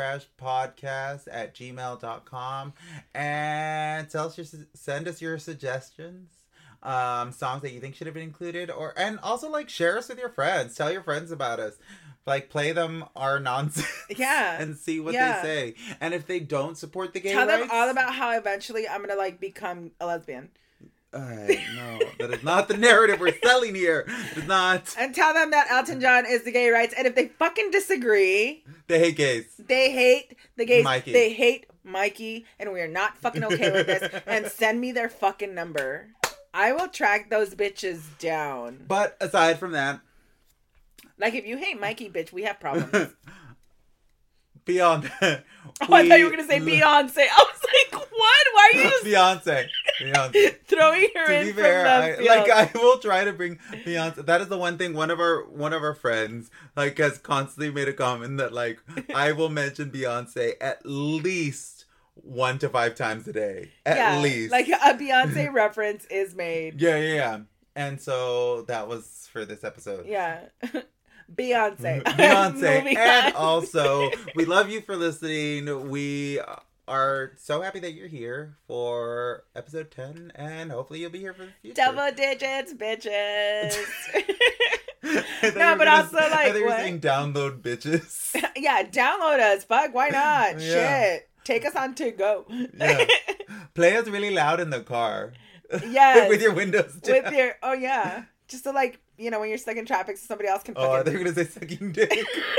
valleytrashpodcast@gmail.com and send us your suggestions, songs that you think should have been included, and also like share us with your friends. Tell your friends about us. Like, play them our nonsense. Yeah. And see what they say. And if they don't support the gay rights... Tell them all about how eventually I'm going to, like, become a lesbian. No, that is not the narrative we're selling here. It's not. And tell them that Elton John is the gay rights. And if they fucking disagree... They hate gays. They hate the gays. Mikey. They hate Mikey. And we are not fucking okay with this. And send me their fucking number. I will track those bitches down. But aside from that... Like, if you hate Mikey, bitch, we have problems. Beyond that. I thought you were going to say Beyonce. I was like, what? Why are you just... Beyonce. Throwing her in from left field. I will try to bring Beyonce. That is the one thing one of our friends, like, has constantly made a comment that, like, I will mention Beyonce at least 1 to 5 times a day. At least. Like, a Beyonce reference is made. Yeah. And so that was for this episode. Yeah. Beyonce. And also, we love you for listening. We are so happy that you're here for episode 10, and hopefully you'll be here for the future. Double digits, bitches. No, but also, like, I think you're saying download bitches. Yeah, download us. Fuck, why not? Shit. Take us on to go. Yeah. Play us really loud in the car. Yes. With your windows down. Just so, like, you know, when you're stuck in traffic, so somebody else can fucking... Oh, they're going to say sucking dick.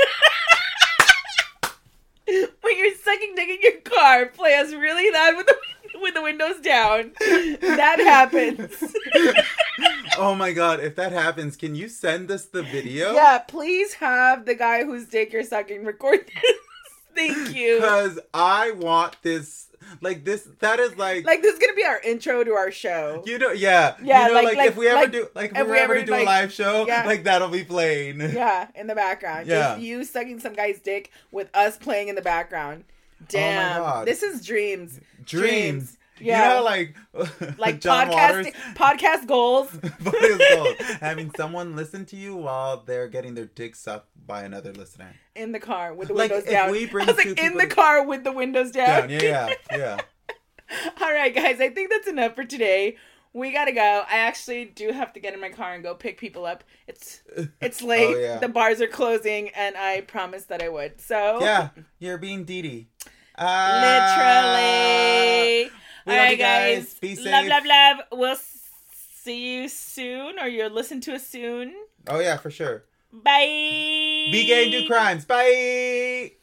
When you're sucking dick in your car, play us really loud with the windows down. That happens. Oh my god, if that happens, can you send us the video? Yeah, please have the guy whose dick you're sucking record this. Thank you. Because I want this... Like this, that is like this is gonna be our intro to our show. You know, yeah. You know, like if we ever do, like if we ever do a live show, like that'll be playing. Yeah, in the background. Yeah. Just you sucking some guy's dick with us playing in the background. Damn, oh my God. This is dreams. Yeah, you know, like John podcast goals. Having someone listen to you while they're getting their dick sucked by another listener in the car with the windows down. We bring I was like, in the car with the windows down. Yeah. All right, guys. I think that's enough for today. We gotta go. I actually do have to get in my car and go pick people up. It's late. Oh, yeah. The bars are closing, and I promised that I would. So yeah, you're being Dee. Literally. All right, guys. Be safe. Love. We'll see you soon, or you'll listen to us soon. Oh, yeah, for sure. Bye. Be gay and do crimes. Bye.